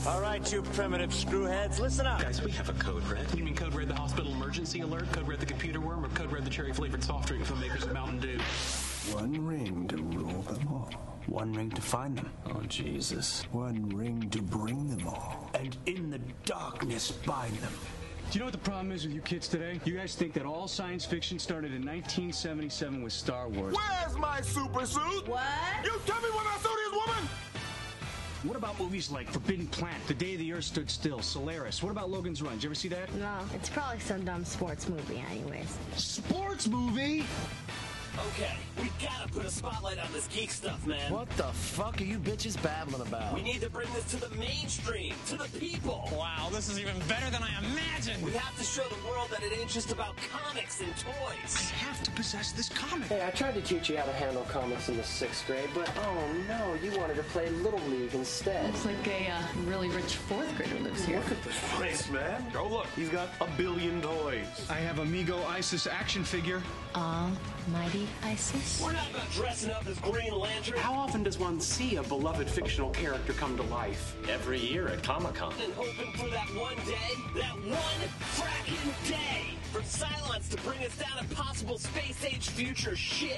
All right, you primitive screwheads, listen up. Guys, we have a code red. You mean code red the hospital emergency alert, code red the computer worm, or code red the cherry-flavored soft drink from makers of Mountain Dew? One ring to rule them all. One ring to find them. Oh, Jesus. One ring to bring them all. And in the darkness bind them. Do you know what the problem is with you kids today? You guys think that all science fiction started in 1977 with Star Wars. Where's my super suit? What? You tell me when I saw this woman! What about movies like Forbidden Planet, The Day the Earth Stood Still, Solaris? What about Logan's Run? Did you ever see that? No, it's probably some dumb sports movie anyways. Sports movie? Okay, we gotta put a spotlight on this geek stuff, man. What the fuck are you bitches babbling about? We need to bring this to the mainstream, to the people. Wow, this is even better than I imagined. We have to show the world that it ain't just about comics and toys. I have to possess this comic. Hey, I tried to teach you how to handle comics in the 6th grade, but oh no, you wanted to play Little League instead. Looks like a really rich 4th grader lives here. Look at this place, man. Oh, look, he's got a billion toys. I have Amigo Isis action figure. Almighty Isis? We're not about dressing up as Green Lantern. How often does one see a beloved fictional character come to life? Every year at Comic-Con. And hoping for that one day, that one fracking day, for Cylons to bring us down impossible space-age future shit.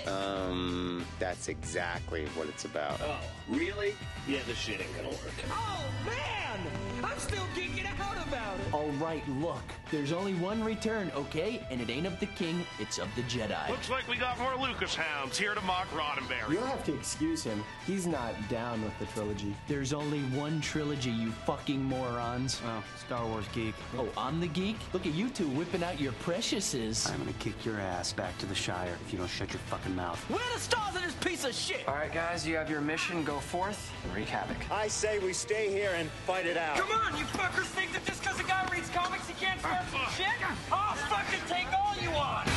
That's exactly what it's about. Oh, really? Yeah, this shit ain't gonna work. Oh, man! I'm still geeking out about it. All right, look. There's only one return, okay? And it ain't of the king, it's of the Jedi. Looks like we got more Lucas hounds here to mock Roddenberry. You'll have to excuse him. He's not down with the trilogy. There's only one trilogy, you fucking morons. Oh, Star Wars geek. Oh, I'm the geek? Look at you two whipping out your preciouses. I'm gonna kick your ass back to the Shire if you don't shut your fucking mouth. Where are the stars in this piece of shit? All right, guys, you have your mission. Go forth and wreak havoc. I say we stay here and fight it out. Come on, you fuckers think that just because a guy reads comics he can't start some shit? I'll fucking take all you want!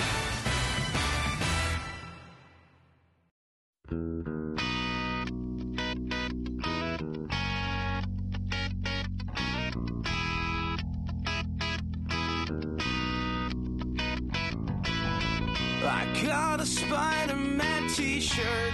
I got a Spider-Man t-shirt.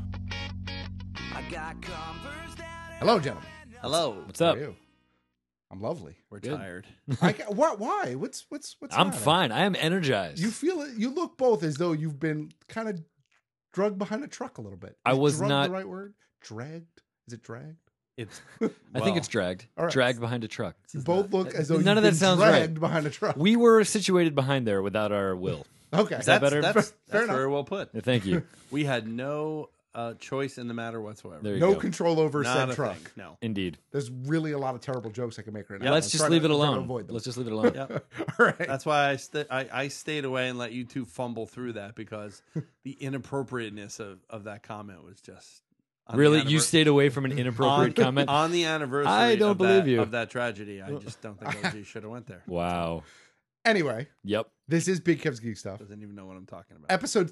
I got Converse that... Hello, gentlemen. Hello. What's How up? are you? I'm lovely. We're Good. tired. What? Why? What's I'm the matter? fine. I am energized. You feel it? You look both as though you've been kind of drugged behind a truck a little bit. I Is was drugged not- the right word. Dragged? Is it dragged? It's. I think it's dragged. All right. Dragged behind a truck. You both look as though None you've of that been sounds dragged right. behind a truck. We were situated behind there without our will. Okay. Is that better? That's Fair enough. very well put. Yeah, thank you. We had no choice in the matter whatsoever. There you No go. control over Not said a truck. thing, No. Indeed. There's really a lot of terrible jokes I can make right now. Let's I'm just trying leave to- it I'm trying to alone. avoid them. Let's just leave it alone. Yep. All right. That's why I stayed away and let you two fumble through that because the inappropriateness of that comment was just on the Really? You anniver- stayed away from an inappropriate comment? on the anniversary. I don't of believe that, you. of that tragedy. I just don't think OG should have went there. Wow. Anyway, Yep. this is Big Kev's Geek Stuff. Doesn't even know what I'm talking about. Episode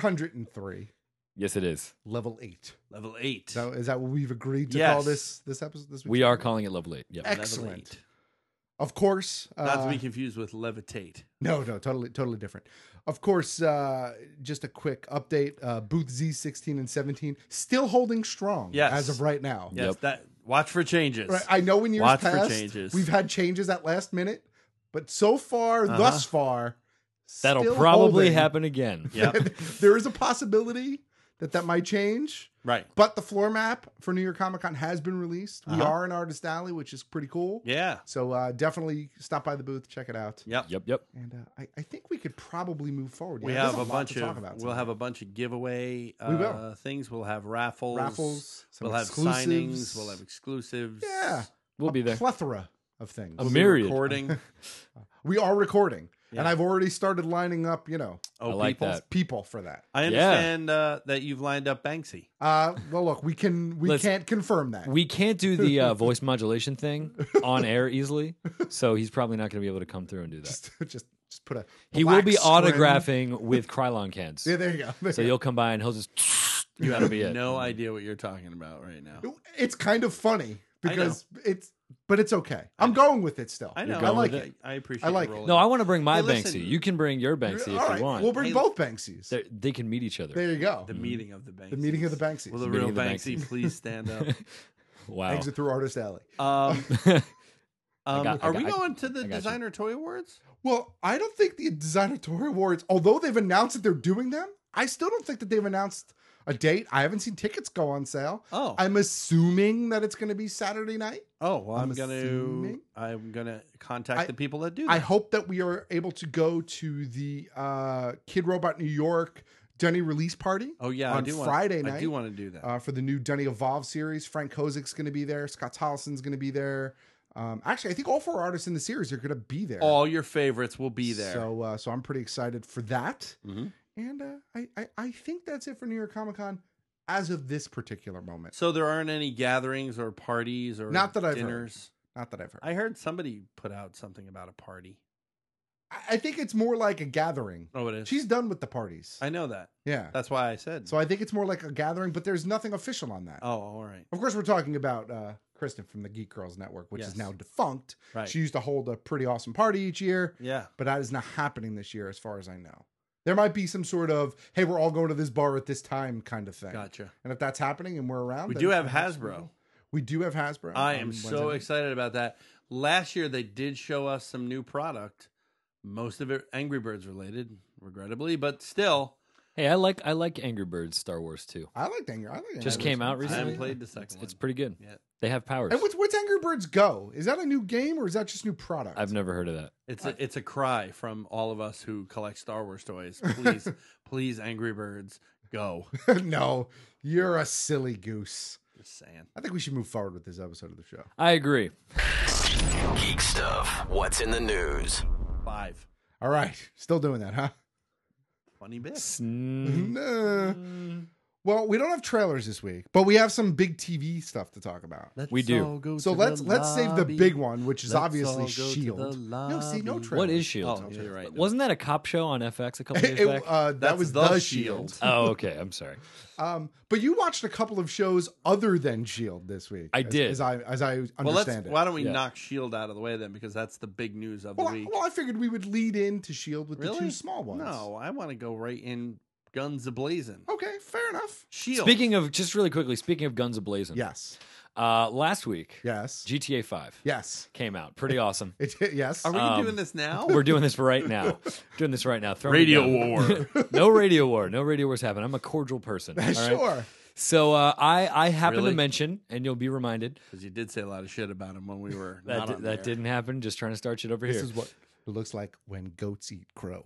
303, Yes, it is. level 8. Level 8. So is that what we've agreed to Yes. call this episode? This We are calling it level 8. Yep. Level excellent. 8. Of course. Not to be confused with levitate. No, totally different. Of course, just a quick update. Booth Z16 and 17 still holding strong Yes. as of right now. Yes, Yep. that watch for changes. Right, I know in years Watch past for changes. we've had changes at last minute, but so far, thus far, That'll still probably holding. happen again. Yep. There is a possibility that might change. Right. But the floor map for New York Comic Con has been released. We are in Artist Alley, which is pretty cool. Yeah. So definitely stop by the booth, check it out. Yep. Yep. And I think we could probably move forward. We Yeah, have there's a lot bunch to talk of about we'll tonight. have a bunch of giveaway We will. things. We'll have raffles. some We'll have exclusives. signings. We'll have exclusives. Yeah. We'll be there. Plethora of things. A We'll be myriad. recording. We are recording. Yeah. And I've already started lining up, Oh, I like people. that. people for that. I understand that you've lined up Banksy. Well, look, we Let's- can't confirm that. We can't do the voice modulation thing on air easily, so he's probably not going to be able to come through and do that. just put a. He will black be screen. autographing with Krylon cans. Yeah, there you go. So you'll come by and he'll just. You That'll have be it. no idea what you're talking about right now. It's kind of funny because I but it's okay. I'm going with it still. I know. I like with it. I appreciate. I like you it. rolling. No, I want to bring my Hey, listen. Banksy. You can bring your Banksy All if right, you want. we'll bring both Banksies. They can meet each other. There you go. The meeting of the Banksy. The meeting of the Banksies. Will the The real meeting of the Banksy Banksies. please stand up? Wow. Exit through Artist Alley. Are we I going to the got you. Designer Toy Awards? Well, I don't think the Designer Toy Awards, although they've announced that they're doing them, I still don't think that they've announced a date. I haven't seen tickets go on sale. Oh. I'm assuming that it's going to be Saturday night. Oh, well, I'm assuming. gonna contact the people that do that. I hope that we are able to go to the Kid Robot New York Dunny release party. Oh, yeah, on Friday night. I do want to do that. For the new Dunny Evolve series. Frank Kozik's going to be there. Scott Tollison's going to be there. Actually, I think all 4 artists in the series are going to be there. All your favorites will be there. So I'm pretty excited for that. Mm-hmm. And I think that's it for New York Comic Con as of this particular moment. So there aren't any gatherings or parties or Not that I've dinners? heard. Not that I've heard. I heard somebody put out something about a party. I think it's more like a gathering. Oh, it is? She's done with the parties. I know that. Yeah. That's why I said. So I think it's more like a gathering, but there's nothing official on that. Oh, all right. Of course, we're talking about Kristen from the Geek Girls Network, which is now defunct. Right. She used to hold a pretty awesome party each year. Yeah. But that is not happening this year, as far as I know. There might be some sort of, hey, we're all going to this bar at this time kind of thing. Gotcha. And if that's happening and we're around. We then do have perhaps Hasbro. We do have Hasbro. I on am Wednesday so night. excited about that. Last year, they did show us some new product. Most of it Angry Birds related, regrettably, but still. Hey, I like Angry Birds Star Wars too. I like Angry. Just came out I recently. haven't played the second one. It's pretty good. Yeah. They have powers. And what's Angry Birds Go? Is that a new game or is that just new product? I've never heard of that. It's a cry from all of us who collect Star Wars toys. Please, Angry Birds, go. No, you're a silly goose. Just saying. I think we should move forward with this episode of the show. I agree. Geek stuff. What's in the news? 5. All right. Still doing that, huh? Funny bit. Nah. Well, we don't have trailers this week, but we have some big TV stuff to talk about. We do. So let's save the big one, which is obviously S.H.I.E.L.D. No, see, no trailers. What is S.H.I.E.L.D.? Oh, you're right. Wasn't that a cop show on FX a couple years back? That was the The Shield. S.H.I.E.L.D. Oh, okay. I'm sorry. But you watched a couple of shows other than S.H.I.E.L.D. this week. I did. As I understand it. Why don't we knock S.H.I.E.L.D. out of the way then? Because that's the big news of the week. Well, I figured we would lead into S.H.I.E.L.D. with the Really? 2 small ones. No, I want to go right in guns a-blazing. Okay, fair enough. S.H.I.E.L.D. Speaking of guns ablazing. Yes. Last week, Yes. GTA 5 Yes. came out. Pretty awesome. Yes. Are we doing this now? We're doing this right now. Doing this right now. Throw me Radio down. war. No radio war. No radio wars happen. I'm a cordial person. All right? Sure. So I happen Really? to mention, and you'll be reminded, Because you did say a lot of shit about him when we were that not on that there. didn't happen. Just trying to start shit over This here. is what it looks like when goats eat crow.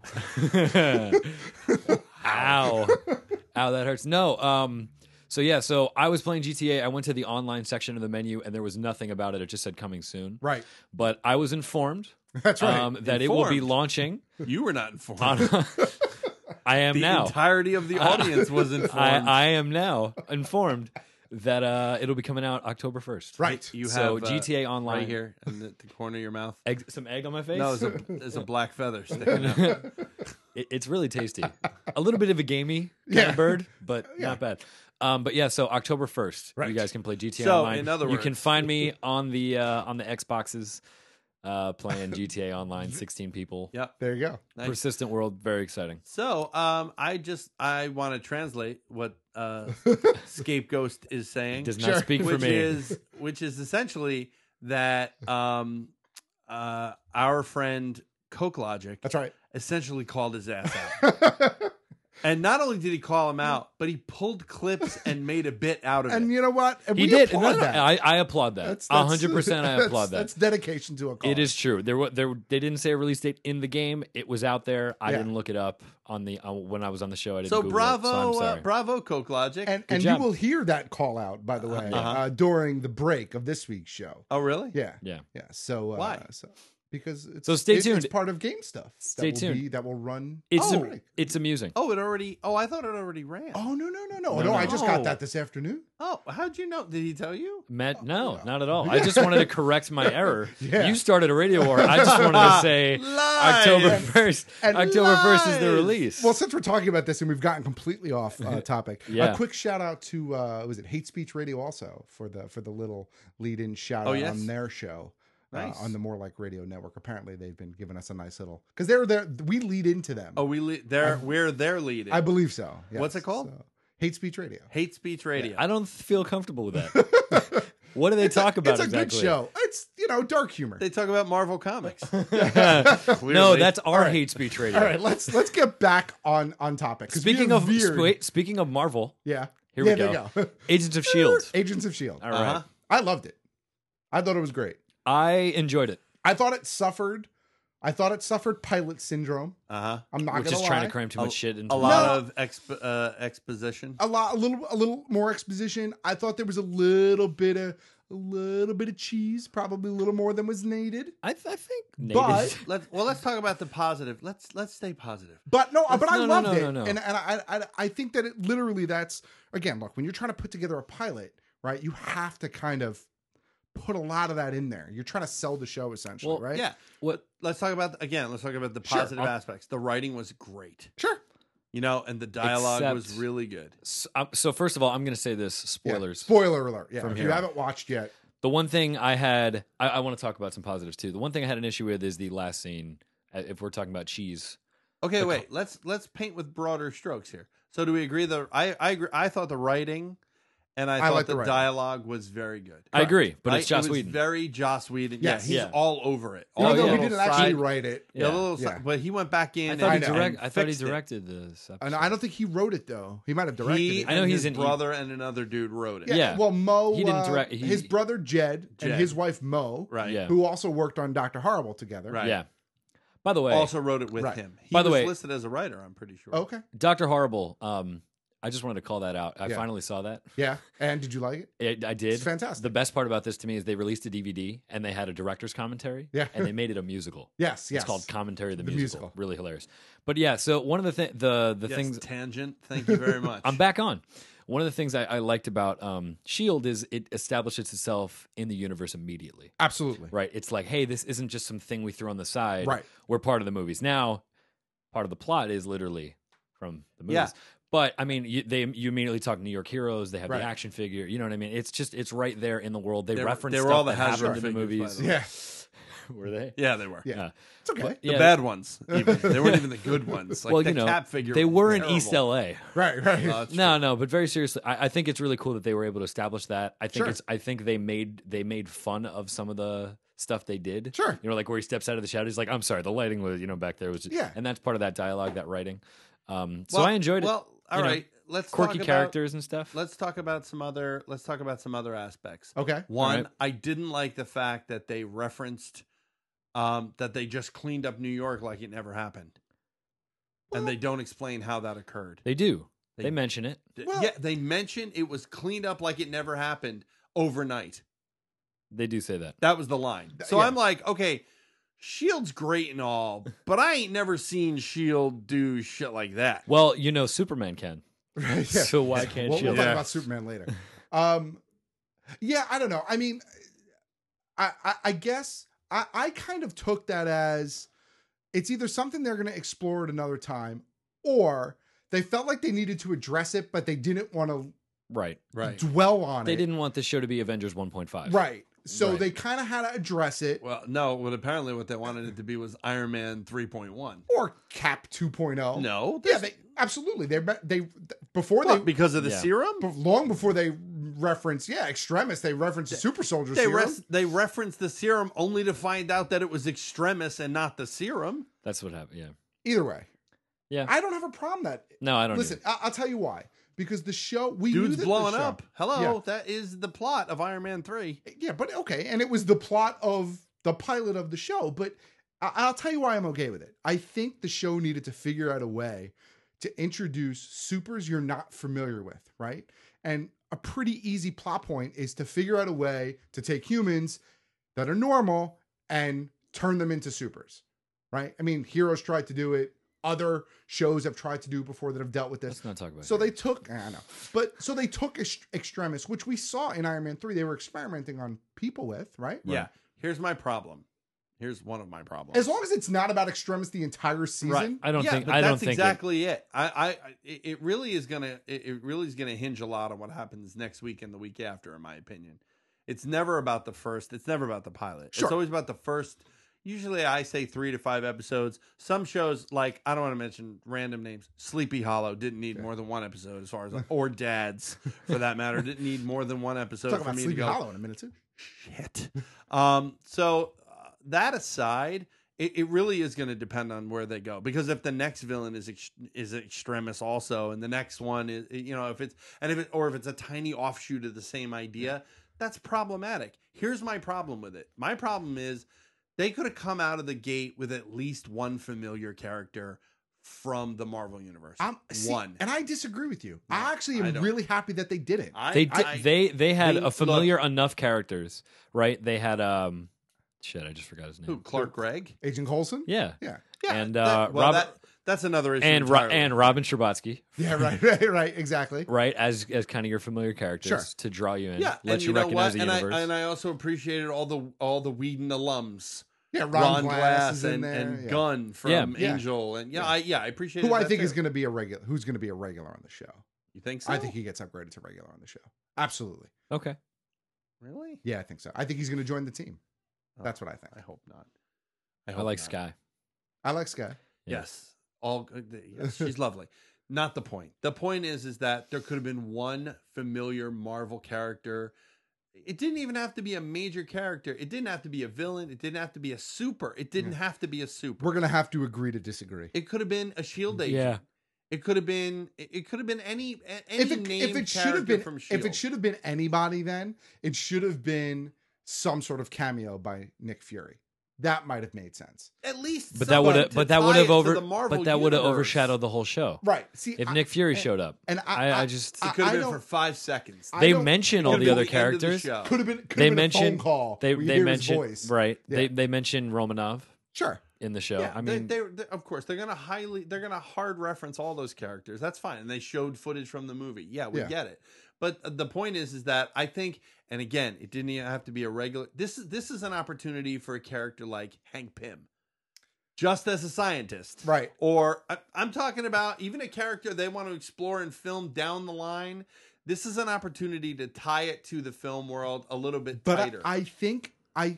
Ow. Ow, that hurts. No, so I was playing GTA. I went to the online section of the menu and there was nothing about it. It just said coming soon. Right. But I was informed That's right. that it will be Informed. launching. You were not informed. I am the now. entirety of the audience was informed. I am now informed that it'll be coming out October 1st. Right. You So have GTA Online. right here in the corner of your mouth. Some egg on my face? No, there's a black feather sticking out. It's really tasty. A little bit of a gamey kind of bird, but not bad. But yeah, so October 1st, Right. you guys can play GTA So, Online. in other you can words- find me on the Xboxes playing GTA Online, 16 people. Yep. There you go. Nice. Persistent world, very exciting. So, I want to translate what Scapegoat is saying. Does not speak for me. Which is essentially that our friend Coke Logic That's right. essentially called his ass out. And not only did he call him out, but he pulled clips and made a bit out of And it. you know what? And He we did. applaud No, that. I applaud that. 100% I applaud that. That's dedication to a cause. It is true. They didn't say a release date in the game. It was out there. I Yeah. didn't look it up on the when I was on the show. I didn't So Google bravo, it, so I'm sorry. bravo, Coke Logic. And you job. will hear that call out, by the way, during the break of this week's show. Oh, really? Yeah. Yeah. Yeah. So Why? Because it's So stay tuned. It's part of game stuff. Stay that will tuned. Be, that will run. It's amusing. Oh, I thought it already ran. Oh no! I just got that this afternoon. Oh, how'd you know? Did he tell you? Matt, no, not at all. I just wanted to correct my error. Yeah. You started a radio war. I just wanted to say Lies. October 1st. And October 1st is the lies. release. Well, since we're talking about this and we've gotten completely off topic, Yeah. a quick shout out to was it Hate Speech Radio also for the little lead in shout out yes. on their show. Nice. On the More Like Radio Network. Apparently, they've been giving us a nice little because they're there. We lead into them. Oh, we're their leading. I believe so. Yes. What's it called? So, Hate Speech Radio. Hate Speech Radio. I don't feel comfortable with that. What do they talk about? It's a exactly? good show. It's dark humor. They talk about Marvel Comics. No, that's our All right. hate speech radio. All right, let's get back on topic. 'cause we Speaking have of veered- speaking of Marvel, yeah, here we there go. you go. Agents of Shield. Agents of Shield. All right. Uh-huh. I loved it. I thought it was great. I enjoyed it. I thought it suffered pilot syndrome. Uh-huh. I'm not We're gonna just lie. trying to cram too much shit into A it. lot of exposition. a little more exposition. I thought there was a little bit of cheese, probably a little more than was needed. I think But Let's talk about the positive. Let's stay positive. But no, but I No, loved no, it, no, no. and I think that it literally that's again. Look, when you're trying to put together a pilot, right, you have to kind of put a lot of that in there. You're trying to sell the show essentially, right? Yeah. Let's talk about the positive aspects. The writing was great. Sure. And the dialogue Except- was really good. So first of all, I'm going to say this: spoilers. Yeah. Spoiler alert. Yeah. From If here you on. haven't watched yet, The one thing I had, I want to talk about some positives too. The one thing I had an issue with is the last scene. If we're talking about cheese, Okay, wait. Let's paint with broader strokes here. So do we agree that I agree? I thought the writing and I thought like the the writing. dialogue was very good. I agree, but it's It Joss was Whedon. very Joss Whedon. Yes. Yeah, he's Yeah. all over it. even All though the he little didn't actually side- write it. Yeah, the little Yeah. side- but he went back in. I thought and, he and I thought he fixed it. directed this episode. And I don't think he wrote it though. He might have directed He it. I know and he's his in- brother and another dude wrote it. Yeah. Well, Mo. He didn't direct- his brother Jed and Jed. his wife Mo, Right. Yeah. who also worked on Dr. Horrible together. Right. Yeah. By the way, Also wrote it with Right. him. He By the was way- listed as a writer, I'm pretty sure. Okay. Dr. Horrible. I just wanted to call that out. I Yeah. finally saw that. Yeah. And did you like it? I did. It's fantastic. The best part about this to me is they released a DVD and they had a director's commentary. Yeah. And they made it a musical. Yes. It's called Commentary the The musical. musical. Really hilarious. But yeah, so one of the the Yes, things tangent. Thank you very much. I'm back on. One of the things I liked about Shield is it establishes itself in the universe immediately. Absolutely. Right. It's like, hey, this isn't just some thing we threw on the side. Right. We're part of the movies. Now, part of the plot is literally from the movies. Yeah. But I mean, you immediately talk New York heroes. They have Right. the action figure. You know what I mean? It's right there in the world. They They were- reference they were stuff all the that Hasbro happened in the figures, by movies. the way. Yeah. Were they? Yeah, they were. Yeah. It's okay. But, The yeah, bad ones. Even. They weren't even the good ones. Like well, the you know, Cap figure. they was were in terrible. East LA. Right. Right. No, but very seriously, I think it's really cool that they were able to establish that. I think Sure. I think they made fun of some of the stuff they did. Sure. You know, like where he steps out of the shadow, he's like, "I'm sorry, the lighting was, back there was." Yeah. And that's part of that dialogue, that writing. So Well- I enjoyed it. Well, all You know, right. Let's quirky talk characters and stuff. Let's talk about some other. Let's talk about some other aspects. Okay. One, All right. I didn't like the fact that they referenced that they just cleaned up New York like it never happened, and they don't explain how that occurred. They do. They- They mention it. Yeah, they mentioned it was cleaned up like it never happened overnight. They do say that. That was the line. So Yeah. I'm like, okay, Shield's great and all, but I ain't never seen Shield do shit like that. Well, Superman can. Right. Yeah. So why can't We'll Shield? talk about Superman later. Yeah, I don't know. I mean, I guess I kind of took that as it's either something they're going to explore at another time, or they felt like they needed to address it, but they didn't want to Right. dwell on They it. didn't want the show to be Avengers 1.5. Right. So Right. they kind of had to address it, Well, no, well, apparently what they wanted it to be was Iron Man 3.1. or Cap 2.0. No. Yeah, they absolutely. They before What, they because of the Yeah. serum? long before they reference Extremis, they reference the super soldier serum. They referenced the serum only to find out that it was Extremis and not the serum. That's what happened. Yeah. Either way, Yeah. I don't have a problem that. No, I don't. Listen, I'll tell you why. Because the show we knew Dude's that blowing the show, up. Hello, Yeah. that is the plot of Iron Man 3. Yeah, but okay, and it was the plot of the pilot of the show. But I'll tell you why I'm okay with it. I think the show needed to figure out a way to introduce supers you're not familiar with, right? And a pretty easy plot point is to figure out a way to take humans that are normal and turn them into supers, right? I mean, Heroes tried to do it. Other shows have tried to do before that have dealt with this. Let's not talk about So it. they took, I know, but so they took Extremis, which we saw in Iron Man 3. They were experimenting on people with, right? Yeah. Here's my problem. Here's one of my problems. As long as it's not about Extremis the entire season. Right. I don't think. But I that's don't think exactly it. It really is gonna. It really is gonna hinge a lot on what happens next week and the week after, in my opinion. It's never about the first. It's never about the pilot. Sure. It's always about the first. Usually I say 3 to 5 episodes. Some shows, like, I don't want to mention random names. Sleepy Hollow didn't need more than 1 episode as far as, or Dads, for that matter, didn't need more than 1 episode Talk for about me Sleepy to go, Hollow in a minute too. shit. That aside, it really is going to depend on where they go, because if the next villain is Extremis also, and the next one is, if it's a tiny offshoot of the same idea, that's problematic. Here's my problem with it. My problem is they could have come out of the gate with at least one familiar character from the Marvel universe. One. And I disagree with you. I actually am really happy that they didn't. They had a familiar enough characters, right? They had shit, I just forgot his name. Who? Clark Gregg? Agent Coulson? Yeah. Yeah. And that's another issue. And Robin Scherbatsky. Yeah, right, exactly. Right, as kind of your familiar characters to draw you in. Yeah, let and you recognize the universe. And I also appreciated all the Whedon alums. Yeah, Ron Glass is in and there. Gunn from Angel, and I appreciate who I think is going to be a regular. Who's going to be a regular on the show? You think so? I think he gets upgraded to regular on the show. Absolutely. Okay. Really? Yeah, I think so. I think he's going to join the team. That's what I think. I hope not. I like Skye. I like Skye. Yes. Yes, she's lovely. Not the point. The point is that there could have been one familiar Marvel character. It didn't even have to be a major character. It didn't have to be a villain. It didn't have to be a super. It didn't have to be a super. We're going to have to agree to disagree. It could have been a SHIELD agent. Yeah. It could have been any named it should character have been from SHIELD. If it should have been anybody, then it should have been some sort of cameo by Nick Fury. That might have made sense. At least, but that would have overshadowed the whole show. Right. See, if Nick Fury showed up, and it could have been for 5 seconds. They mention all the other characters. Could have been a phone call. They mention voice. Right. Yeah. They mention Romanov. Sure. In the show, yeah, I mean, they of course they're gonna hard reference all those characters. That's fine, and they showed footage from the movie. Yeah, we get it. But the point is that I think, and again, it didn't even have to be a regular. This is an opportunity for a character like Hank Pym, just as a scientist, right? Or I'm talking about even a character they want to explore and film down the line. This is an opportunity to tie it to the film world a little bit tighter. But I think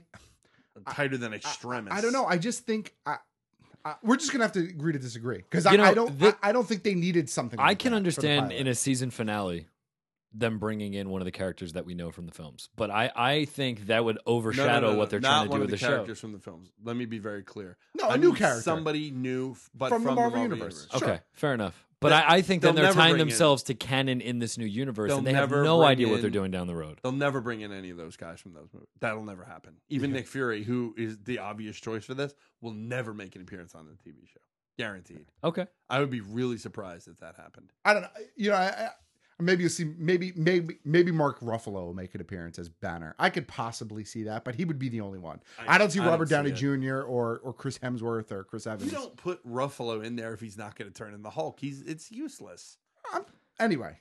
tighter than Extremis. I don't know. I just think we're just gonna have to agree to disagree, because I don't think they needed something. I can understand in a season finale them bringing in one of the characters that we know from the films, but I think that would overshadow what they're trying to do with the show. Not one of the characters from the films. Let me be very clear. No, a new character, somebody new, but from the Marvel universe. Okay, sure. Fair enough. But I think then they're tying themselves to canon in this new universe, and they have no idea what they're doing down the road. They'll never bring in any of those guys from those movies. That'll never happen. Even Nick Fury, who is the obvious choice for this, will never make an appearance on the TV show. Guaranteed. Okay. I would be really surprised if that happened. I don't know. Maybe you'll see. Maybe Mark Ruffalo will make an appearance as Banner. I could possibly see that, but he would be the only one. I don't see Robert Downey Jr. or Chris Hemsworth or Chris Evans. You don't put Ruffalo in there if he's not going to turn in the Hulk. It's useless. Anyway,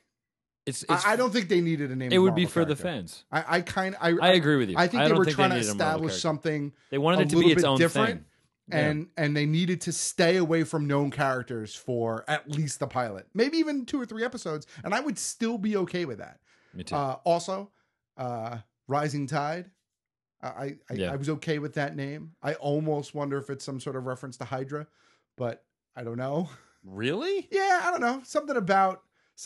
I don't think they needed a name. It would be for character. the fans. I agree with you. I think I they don't were think trying they to needed a Marvel establish something. They wanted it to be its own different. thing. And they needed to stay away from known characters for at least the pilot, maybe even 2 or 3 episodes, and I would still be okay with that. Me too. Also, Rising Tide, I was okay with that name. I almost wonder if it's some sort of reference to Hydra, but I don't know. Really? Yeah, I don't know. Something about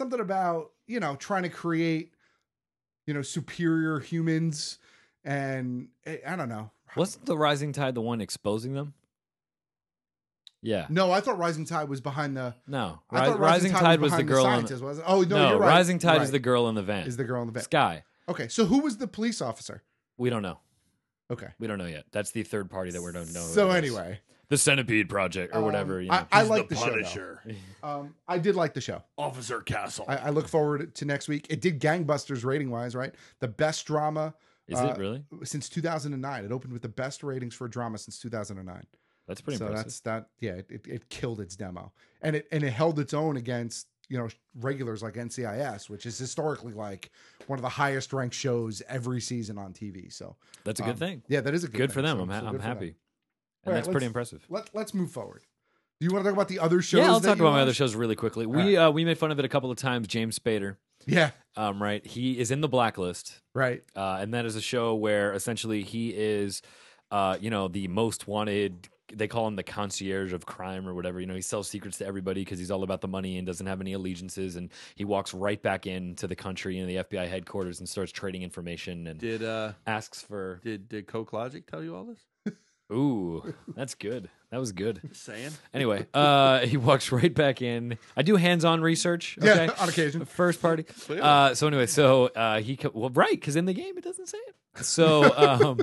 trying to create superior humans, and I don't know. Wasn't the Rising Tide the one exposing them? Yeah. No, I thought Rising Tide was behind the. No, I thought Rising Tide was the girl. Wasn't it? Oh no, you're right. Rising Tide right. is the girl in the van. Is the girl in the van? Skye. Okay, so who was the police officer? We don't know. Okay, we don't know yet. That's the third party that we don't know. So anyway, the Centipede Project or whatever. I like the Punisher. Show. I did like the show. Officer Castle. I look forward to next week. It did gangbusters rating wise, right? The best drama. Is it really? Since 2009, it opened with the best ratings for a drama since 2009. That's pretty impressive. So it killed its demo, and it held its own against regulars like NCIS, which is historically like one of the highest ranked shows every season on TV. So that's a good thing. Yeah, that is a good thing. for them. So I'm happy, and that's pretty impressive. Let's move forward. Do you want to talk about the other shows? Yeah, I'll talk about my other shows really quickly. We made fun of it a couple of times. James Spader. Yeah. Right. He is in The Blacklist. Right. And that is a show where essentially he is the most wanted. They call him the concierge of crime or whatever. He sells secrets to everybody because he's all about the money and doesn't have any allegiances. And he walks right back into the country, the FBI headquarters, and starts trading information and asks for. Did Coke Logic tell you all this? Ooh, that's good. That was good. Just saying. Anyway, he walks right back in. I do hands-on research. Yeah, Okay? on occasion. First party. Right, because in the game it doesn't say it. So.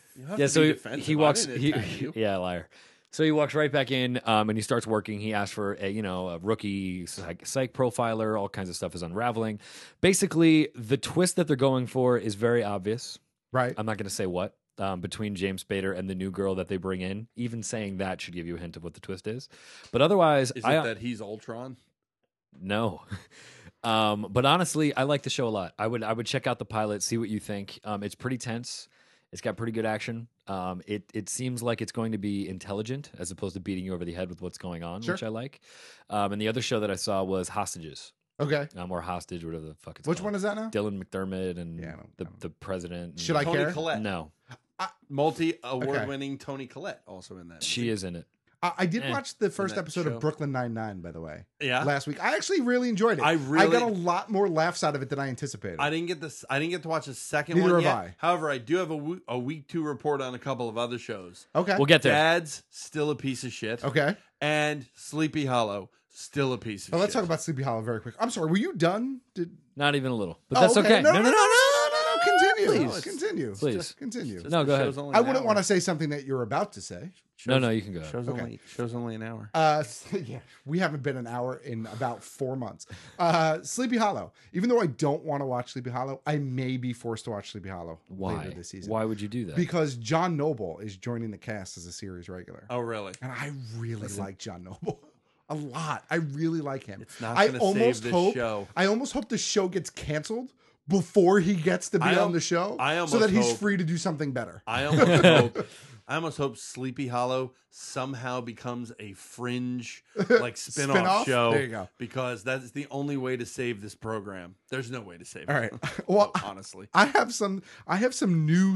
He walks. Liar. So he walks right back in, and he starts working. He asks for a rookie psych profiler. All kinds of stuff is unraveling. Basically, the twist that they're going for is very obvious. Right. I'm not going to say what. Between James Spader and the new girl that they bring in, even saying that should give you a hint of what the twist is. But otherwise, is it that he's Ultron? No. But honestly, I like the show a lot. I would check out the pilot, see what you think. It's pretty tense. It's got pretty good action. It seems like it's going to be intelligent as opposed to beating you over the head with what's going on, which I like. And the other show that I saw was Hostages. Okay. Or Hostage, whatever the fuck it's Which called. one is that now? Dylan McDermott and the president. Should I Toni care? Collette. No. Multi-award-winning Toni Collette also in that. She is in it. I did watch the first episode of Brooklyn Nine-Nine, by the way. Yeah. Last week. I actually really enjoyed it. I got a lot more laughs out of it than I anticipated. I didn't get to watch the second Neither one have yet. I. However, I do have a week 2 report on a couple of other shows. Okay. We'll get there. Dad's still a piece of shit. Okay. And Sleepy Hollow still a piece of shit. Let's talk about Sleepy Hollow very quick. I'm sorry, were you done? Not even a little. But that's okay. No. Continue. Please. Continue. Please. Just continue. No, go ahead. I wouldn't want to say something that you're about to say. No, you can go. Show's only an hour. Yeah, we haven't been an hour in about 4 months. Sleepy Hollow. Even though I don't want to watch Sleepy Hollow, I may be forced to watch Sleepy Hollow later this season. Why would you do that? Because John Noble is joining the cast as a series regular. Oh, really? And I really like John Noble. A lot. I really like him. It's not going to save this show. I almost hope the show gets canceled before he gets to be on the show, so that he's free to do something better. I almost hope Sleepy Hollow somehow becomes a fringe spin-off show. There you go. Because that's the only way to save this program. There's no way to save it. All right. Well, honestly, I have some new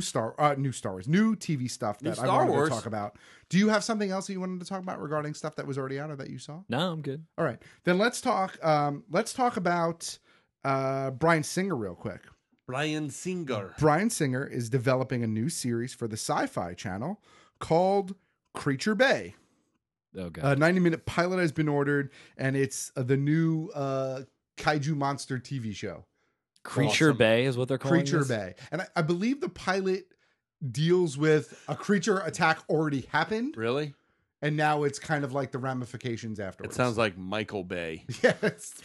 TV stuff that I wanted to talk about. Do you have something else that you wanted to talk about regarding stuff that was already out or that you saw? No, I'm good. All right. Then let's talk about Bryan Singer real quick. Bryan Singer. Bryan Singer is developing a new series for the Sci-Fi Channel called Creature Bay. Oh, God. A 90-minute pilot has been ordered, and it's the new kaiju monster TV show. Creature Bay is what they're calling Creature this? Bay. And I believe the pilot deals with a creature attack already happened. Really? And now it's kind of like the ramifications afterwards. It sounds like Michael Bay. Yeah,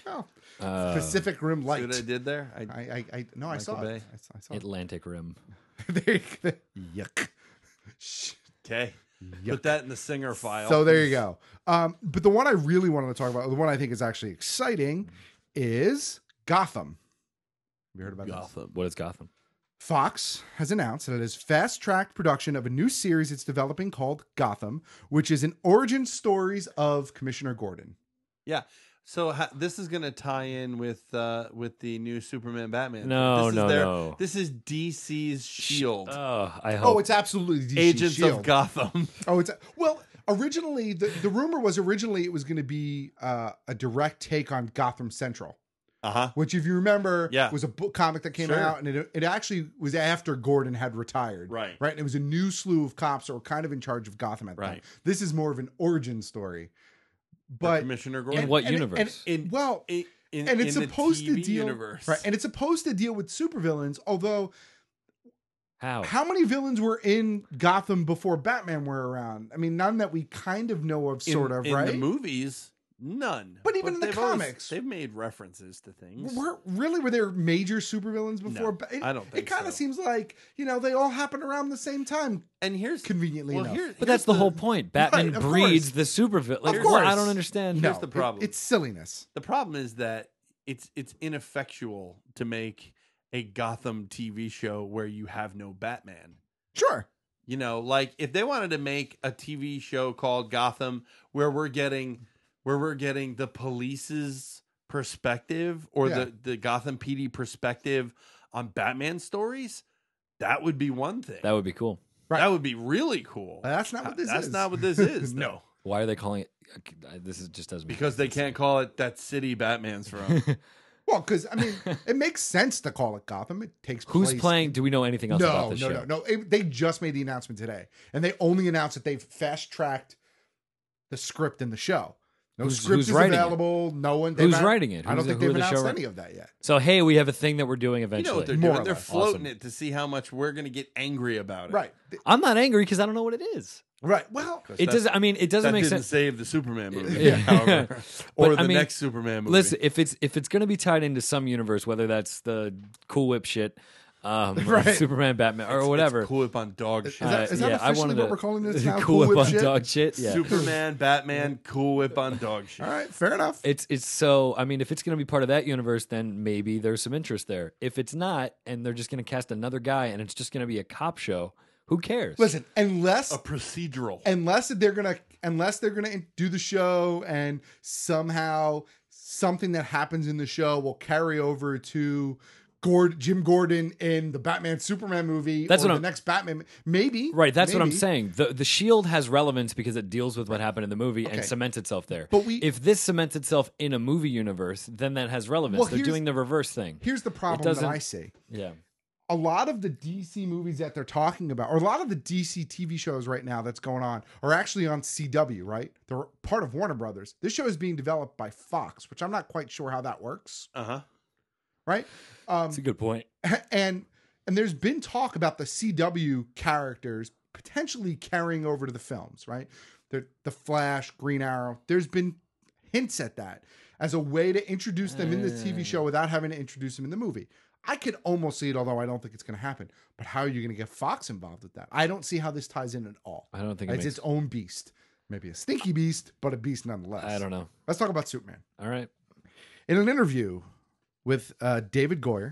Pacific Rim Light. See what I did there? I saw it. I saw Atlantic Rim. Yuck. Okay. Put that in the Singer file. So there you go. But the one I really wanted to talk about, the one I think is actually exciting, is Gotham. Have you heard about Gotham? What is Gotham? Fox has announced that it has fast-tracked production of a new series it's developing called Gotham, which is an origin stories of Commissioner Gordon. Yeah. So this is going to tie in with the new Superman Batman. No. This is DC's Shield. I hope. Oh, it's absolutely DC's Agents Shield. of Gotham. Originally the rumor was it was going to be a direct take on Gotham Central. Which, if you remember, was a book comic that came out, and it actually was after Gordon had retired. Right. And it was a new slew of cops that were kind of in charge of Gotham at the time. This is more of an origin story. But Commissioner Gordon. In what universe? It's supposed to deal universe. Right. And it's supposed to deal with supervillains, although how many villains were in Gotham before Batman were around? I mean, none that we kind of know of, sort of, right? In the movies, none. But even in the comics, they've made references to things. Were there major supervillains before? No, I don't think it kind of so. seems like they all happened around the same time. And here's conveniently enough. But that's the whole point. Batman of breeds course. the supervillain. Of course. I don't understand. Here's the problem. It's silliness. The problem is that it's ineffectual to make a Gotham TV show where you have no Batman. Sure. If they wanted to make a TV show called Gotham where we're getting the police's perspective or the Gotham PD perspective on Batman stories, that would be one thing. That would be cool. Right. That would be really cool. That's not what this is. That's not what this is. No. Why are they calling it? This is just doesn't Because they can't call it that city Batman's from. Well, because I mean, it makes sense to call it Gotham. It takes Who's place. playing? Do we know anything else about this show? No. They just made the announcement today, and they only announced that they've fast tracked the script in the show. No script is available. No one. Who's writing it? I don't think they've announced any of that yet. So hey, we have a thing that we're doing eventually. You know what they're doing? They're floating it to see how much we're going to get angry about it. Right. I'm not angry because I don't know what it is. Right. Well, it doesn't. I mean, it doesn't make didn't sense. Save the Superman movie, Yeah. however, or But, the I mean, next Superman movie. Listen, if it's going to be tied into some universe, whether that's the Cool Whip shit, or Right. Superman, Batman, or whatever. Cool Whip on dog shit. Is that officially what we're calling this now? Cool Whip on shit? dog shit. Yeah. Superman, Batman, Cool Whip on dog shit. All right, fair enough. It's so. I mean, if it's going to be part of that universe, then maybe there's some interest there. If it's not, and they're just going to cast another guy, and it's just going to be a cop show, who cares? Listen, unless a procedural, unless they're gonna do the show, and somehow something that happens in the show will carry over to Jim Gordon in the Batman Superman movie. That's or what the I'm- next Batman. Maybe Right, that's what I'm maybe. saying. The Shield has relevance because it deals with what happened in the movie Okay. and cements itself there. But if this cements itself in a movie universe, then that has relevance. Well, They're here's- doing the reverse thing. Here's the It problem that doesn't- I see. Yeah. A lot of the DC movies that they're talking about, or a lot of the DC TV shows right now that's going on, are actually on CW, right? They're part of Warner Brothers. This show is being developed by Fox, which I'm not quite sure how that works. Right? That's a good point. And there's been talk about the CW characters potentially carrying over to the films, right? The Flash, Green Arrow. There's been hints at that as a way to introduce them in the TV show without having to introduce them in the movie. I could almost see it, although I don't think it's going to happen. But how are you going to get Fox involved with that? I don't see how this ties in at all. I don't think it's its own beast. Maybe a stinky beast, but a beast nonetheless. I don't know. Let's talk about Superman. All right. In an interview with David Goyer,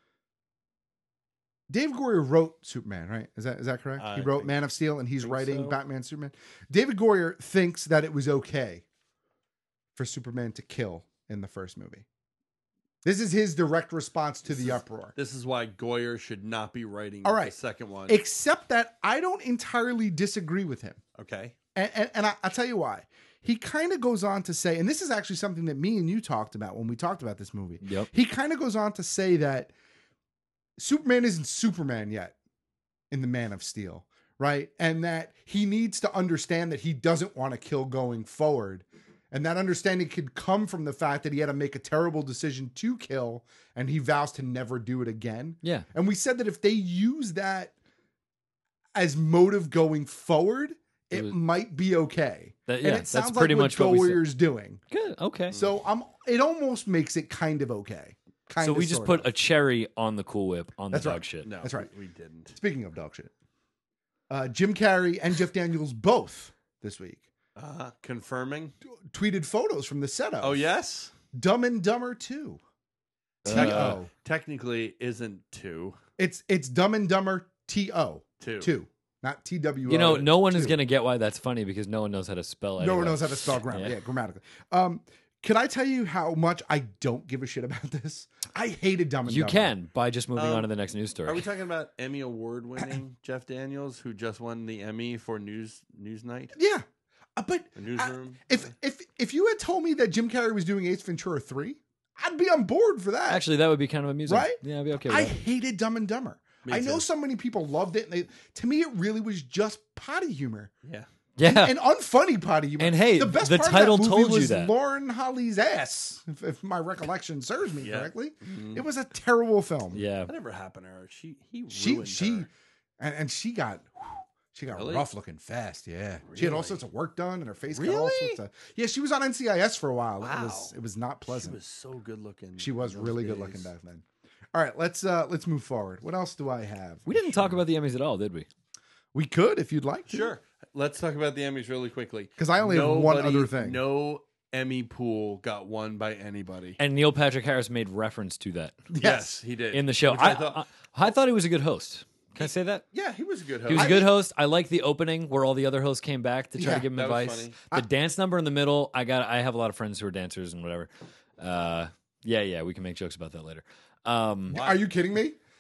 David Goyer wrote Superman, right? Is that correct? He wrote Man of Steel, and he's writing Batman Superman. David Goyer thinks that it was okay for Superman to kill in the first movie. This is his direct response to the uproar. This is why Goyer should not be writing All right. the second one. Except that I don't entirely disagree with him. Okay. And I'll tell you why. He kind of goes on to say, and this is actually something that me and you talked about when we talked about this movie. Yep. He kind of goes on to say that Superman isn't Superman yet in the Man of Steel, right? And that he needs to understand that he doesn't want to kill going forward. And that understanding could come from the fact that he had to make a terrible decision to kill, and he vows to never do it again. Yeah. And we said that if they use that as motive going forward, it might be okay. That- and yeah, it that's sounds pretty like much what we said. Goyer's doing. Good. Okay. So it almost makes it kind of okay. So we just put a cherry on the Cool Whip on That's the right. dog shit. No, That's right. We didn't. Speaking of dog shit, Jim Carrey and Jeff Daniels both this week Confirming. tweeted photos from the set of Oh, yes? Dumb and Dumber 2. T-O. Technically isn't 2. It's Dumb and Dumber T-O. 2. Not T-W-O. You know, no one is 2. going to get why that's funny because no one knows how to spell it. No one knows how to spell grammar. Yeah, grammatically. Can I tell you how much I don't give a shit about this? I hated Dumb and You Dumber. can by just moving on to the next news story. Are we talking about Emmy Award-winning Jeff Daniels, who just won the Emmy for Newsnight? Yeah. But The newsroom? if you had told me that Jim Carrey was doing Ace Ventura 3, I'd be on board for that. Actually, that would be kind of amusing. Right? Yeah, I'd be okay with I that. hated Dumb and Dumber. I know so many people loved it. And to me, it really was just potty humor. Yeah. Yeah. And unfunny potty humor. And hey, the best the part title of that movie told you was that. Lauren Holly's ass, if my recollection serves me correctly. It was a terrible film. Yeah. That never happened to her. He ruined her. And she got Really? rough looking fast. Yeah. She had all sorts of work done, and her face got all Really? sorts of. Yeah, she was on NCIS for a while. Wow. It was not pleasant. She was so good looking. She was in those really good days. looking back then. All right, let's move forward. What else do I have? We didn't talk about the Emmys at all, did we? We could if you'd like to. Sure. Let's talk about the Emmys really quickly. 'Cause I only have one other thing. No Emmy pool got won by anybody. And Neil Patrick Harris made reference to that Yes, he did. in the show. Which I thought he was a good host. Can I say that? Yeah, he was a good host. He was a good host. I like the opening where all the other hosts came back to try to give him that was advice. funny. The dance number in the middle, I have a lot of friends who are dancers and whatever. Yeah, we can make jokes about that later. Are you kidding me?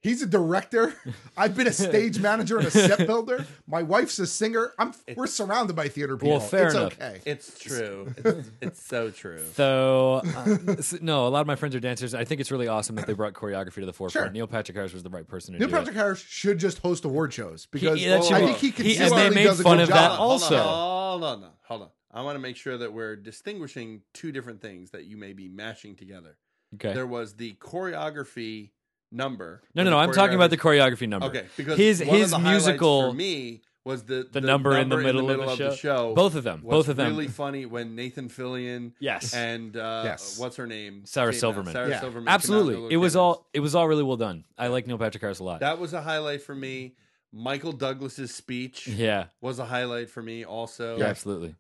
He's a director. I've been a stage manager and a set builder. My wife's a singer. We're surrounded by theater people. Well, fair it's enough. okay. It's true. It's so true. So, no, a lot of my friends are dancers. I think it's really awesome that they brought choreography to the forefront. Sure. Neil Patrick Harris was the right person to Neil do Patrick it. Harris should just host award shows because that should I be- think he and consistently they made does a fun good of job. that also. Hold on. I want to make sure that we're distinguishing two different things that you may be mashing together. Okay. There was the choreography number. No. I'm talking about the choreography number. Okay, because his one of the highlights musical for me was the number in the middle of the show. Both of them. Was really funny when Nathan Fillion. Yes. And Yes. what's her name? Sarah Came out. Silverman. Sarah Yeah. Silverman. came out Absolutely. with It was cameras. all really well done. I like Neil Patrick Harris a lot. That was a highlight for me. Michael Douglas's speech. Yeah. Was a highlight for me also. Yeah, absolutely.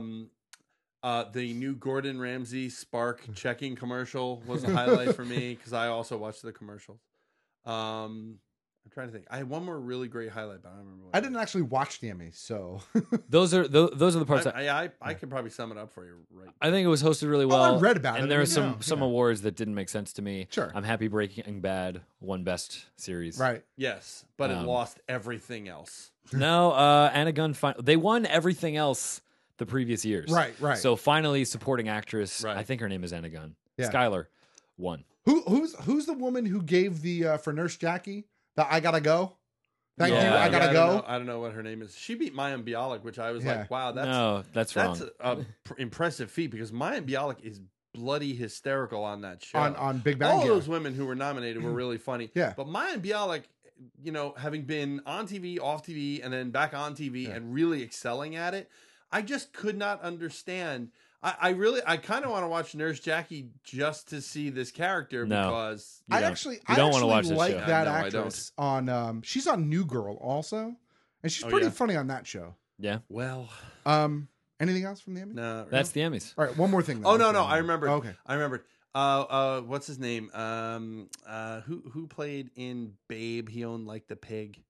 The new Gordon Ramsay Spark checking commercial was a highlight for me because I also watched the commercials. I'm trying to think. I had one more really great highlight, but I don't remember. What I didn't actually watch the Emmys, so Those are the parts. I could probably sum it up for you. Right. I think it was hosted really well. I read about it. and there I are mean, some awards that didn't make sense to me. Sure. I'm happy Breaking Bad won Best Series. right. Yes, but it lost everything else. No, Anna Gunn. They won everything else the previous years. Right. So finally, supporting actress. Right. I think her name is Anna Gunn. Yeah. Skylar won. Who's the woman who gave the for Nurse Jackie the I gotta go? Thank you. Yeah. I gotta go. I don't know what her name is. She beat Mayim Bialik, which I was Yeah. like, wow, that's That's wrong. a impressive feat because Mayim Bialik is bloody hysterical on that show. On Big Bang. All yeah. those women who were nominated were really funny. Yeah. But Mayim Bialik, having been on TV, off TV, and then back on TV and really excelling at it, I just could not understand. I kind of want to watch Nurse Jackie just to see this character because You I don't. actually You don't wanna watch this like show. that No, I actress on she's on New Girl also, and she's Oh, pretty yeah? funny on that show. Yeah. well, Anything else from the Emmys? no, That's the Emmys. All right, one more thing. Oh no, I remembered. Okay. I remembered. What's his name? Who played in Babe? He owned like the pig.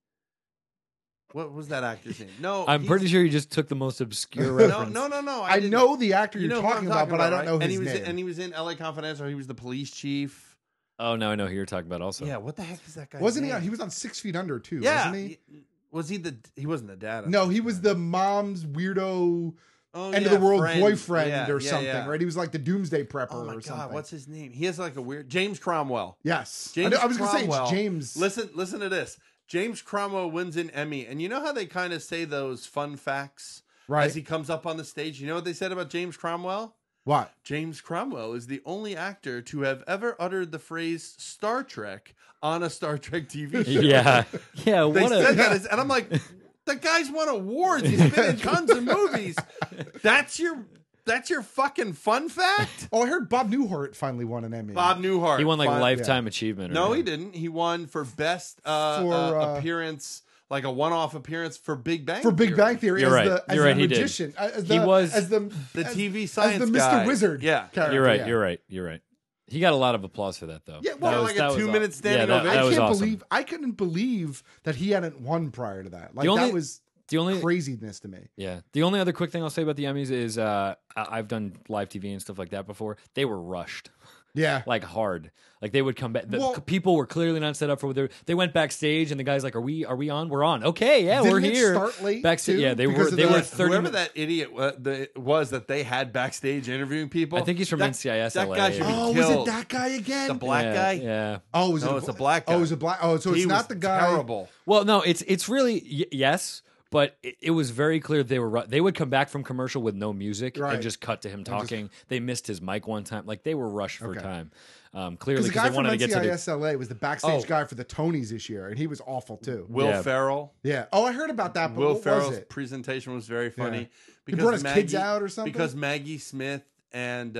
What was that actor's name? No, I'm pretty sure you just took the most obscure reference. No. I know the actor You you're know who talking I'm about, but I don't right? know his and he was name. and he was in LA Confidential. He was the police chief. Oh no, I know who you're talking about. Also, Yeah, what the heck is that guy? Wasn't he? He was on 6 Feet Under too. Yeah, wasn't he? was he the? He wasn't the dad. No, he was the mom's weirdo Oh, end yeah, of the world friend. boyfriend Yeah, or yeah, something, yeah. right? He was like the doomsday prepper Oh my or god, something. what's his name? He has like a weird James Cromwell. Yes, James I was going to say Cromwell. it's James. Listen to this. James Cromwell wins an Emmy, and you know how they kind of say those fun facts Right. as he comes up on the stage. You know what they said about James Cromwell? What? James Cromwell is the only actor to have ever uttered the phrase Star Trek on a Star Trek TV show. yeah. They What said a that, and I'm like, the guy's won awards. He's been in tons of movies. That's your fucking fun fact? Oh, I heard Bob Newhart finally won an Emmy. Bob Newhart. he won like Fine. lifetime achievement. or No, he something. didn't. He won for best For, appearance, like a one-off appearance for Big Bang. For Big Theory. Bang Theory, You're as right. the as You're the right, he did. magician, as He the, was as the TV as science the Mr. guy. Wizard. Yeah. character, You're right. yeah. You're right. He got a lot of applause for that, though. Yeah, well, like a 2-minute standing that, ovation. that I was can't awesome. believe I couldn't believe that he hadn't won prior to that. Like only- that was the only craziness to me. Yeah. The only other quick thing I'll say about the Emmys is I've done live TV and stuff like that before. They were rushed. Yeah. Like hard. Like they would come back. Well- People were clearly not set up for they went backstage and the guy's like, "Are we on? We're on." Okay, yeah, Didn't we're it here. start late, backstage. too? Yeah, they Because were of they the- were 30 Whoever minutes. that idiot was that they had backstage interviewing people. I think he's from NCIS That LA. guy should be Oh, killed. was it that guy again? The black Yeah, guy? Yeah. Oh, was No, it? it's a black guy. Oh, it was a black. Oh, so He it's was not the guy. terrible. Well, no, it's really yes, but it was very clear they would come back from commercial with no music Right. and just cut to him talking. They missed his mic one time. Like they were rushed for Okay. time. Clearly, Because the because guy they from wanted to get to the NCIS LA was the backstage Oh. guy for the Tonys this year, and he was awful too. Will Yeah. Ferrell. Yeah. Oh, I heard about that. But Will what Ferrell's was it? presentation was very funny. He brought his kids out or something? Because Maggie Smith and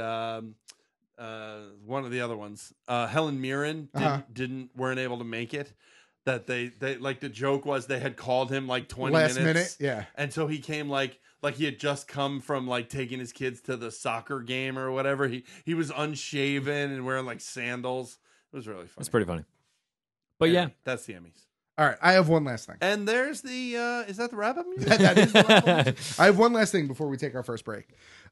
one of the other ones, Helen Mirren, weren't able to make it. That they like the joke was they had called him like 20 Last minutes. minute, yeah. And so he came like he had just come from like taking his kids to the soccer game or whatever. He was unshaven and wearing like sandals. It was really funny. It's pretty funny. But yeah, That's the Emmys. All right, I have one last thing. And there's the is that the wrap-up music? That is the wrap-up music. I have one last thing before we take our first break.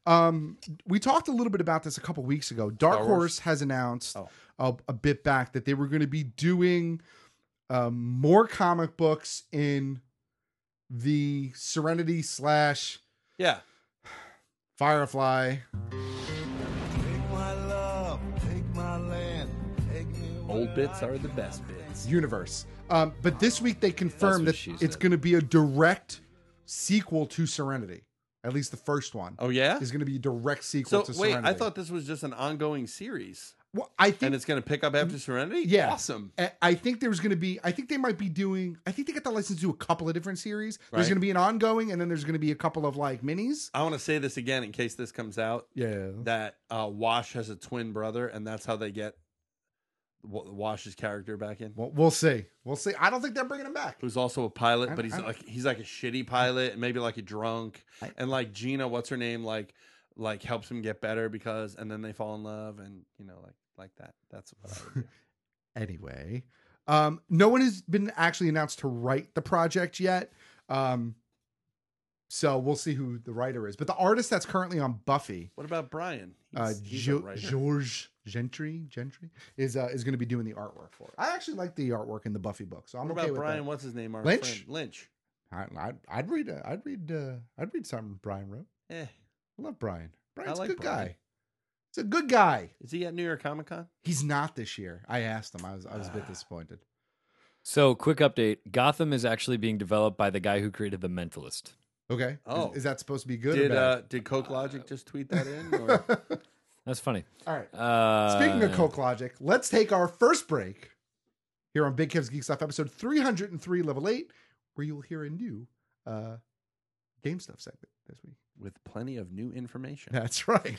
We talked a little bit about this a couple weeks ago. Dark Star Wars? Horse has announced a bit back that they were going to be doing more comic books in the Serenity / Yeah. Firefly. Take my love, take my land, take me Old bits are the best bits. Universe. But this week they confirmed that That's what she it's said. going to be a direct sequel to Serenity. At least the first one. Oh, yeah? Is going to be a direct sequel So, to wait, Serenity. I thought this was just an ongoing series. Well, I think, and it's going to pick up after Serenity? Yeah. Awesome. I think there's going to be, I think they might be doing, I think they got the license to do a couple of different series. There's Right. going to be an ongoing, and then there's going to be a couple of like minis. I want to say this again in case this comes out. Yeah. That Wash has a twin brother, and that's how they get Wash's character back in. Well, we'll see. We'll see. I don't think they're bringing him back. Who's also a pilot, I- but I- he's like a shitty pilot, and maybe like a drunk, and like Gina, what's her name, like helps him get better because, and then they fall in love, and like that. That's what I would do. Anyway, no one has been actually announced to write the project yet. So we'll see who the writer is. But the artist that's currently on Buffy, What about Brian? He's a writer. George Gentry is going to be doing the artwork for it. I actually like the artwork in the Buffy book, so I'm What okay about with Brian? that. What's his name? Our Lynch? friend Lynch. I'd read something Brian wrote. Eh, I love Brian. Brian's like a good Brian. guy. He's a good guy. is he at New York Comic Con? He's not this year. I asked him. I was a bit disappointed. So, quick update: Gotham is actually being developed by the guy who created The Mentalist. Okay. Oh. Is that supposed to be good or bad? Did Coke Logic just tweet that in? Or? That's funny. All right. Speaking of Coke Logic, let's take our first break here on Big Kev's Geek Stuff, episode 303, level 8, where you'll hear a new game stuff segment this week. With plenty of new information. That's right.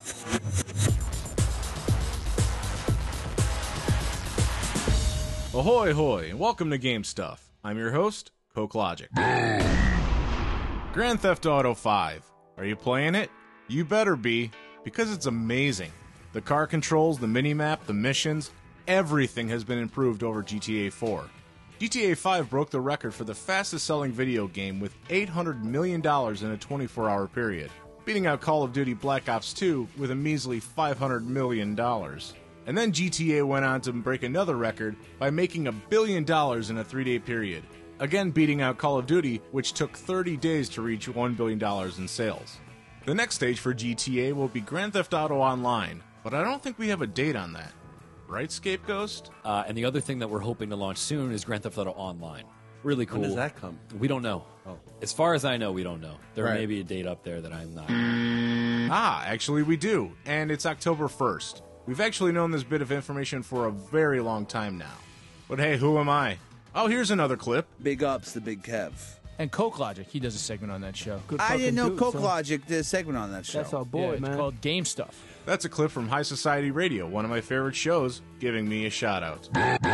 Ahoy hoy, and welcome to Game Stuff. I'm your host, Coke Logic. Grand Theft Auto 5. Are you playing it? You better be, because it's amazing. The car controls, the minimap, the missions, everything has been improved over GTA 4. GTA 5 broke the record for the fastest selling video game with $800 million in a 24-hour period, beating out Call of Duty Black Ops 2 with a measly $500 million. And then GTA went on to break another record by making $1 billion in a 3-day period, again beating out Call of Duty, which took 30 days to reach $1 billion in sales. The next stage for GTA will be Grand Theft Auto Online, but I don't think we have a date on that. Right, Scapegoat? And the other thing that we're hoping to launch soon is Grand Theft Auto Online. Really cool. When does that come? We don't know. Oh. As far as I know, we don't know. There Right. may be a date up there that I'm not. Actually we do, and it's October 1st. We've actually known this bit of information for a very long time now. But hey, who am I? Oh, here's another clip. Big ups to Big Kev. And Coke Logic, he does a segment on that show. I didn't know Coke Logic did a segment on that show. That's our boy, man. It's called Game Stuff. That's a clip from High Society Radio, one of my favorite shows, giving me a shout-out.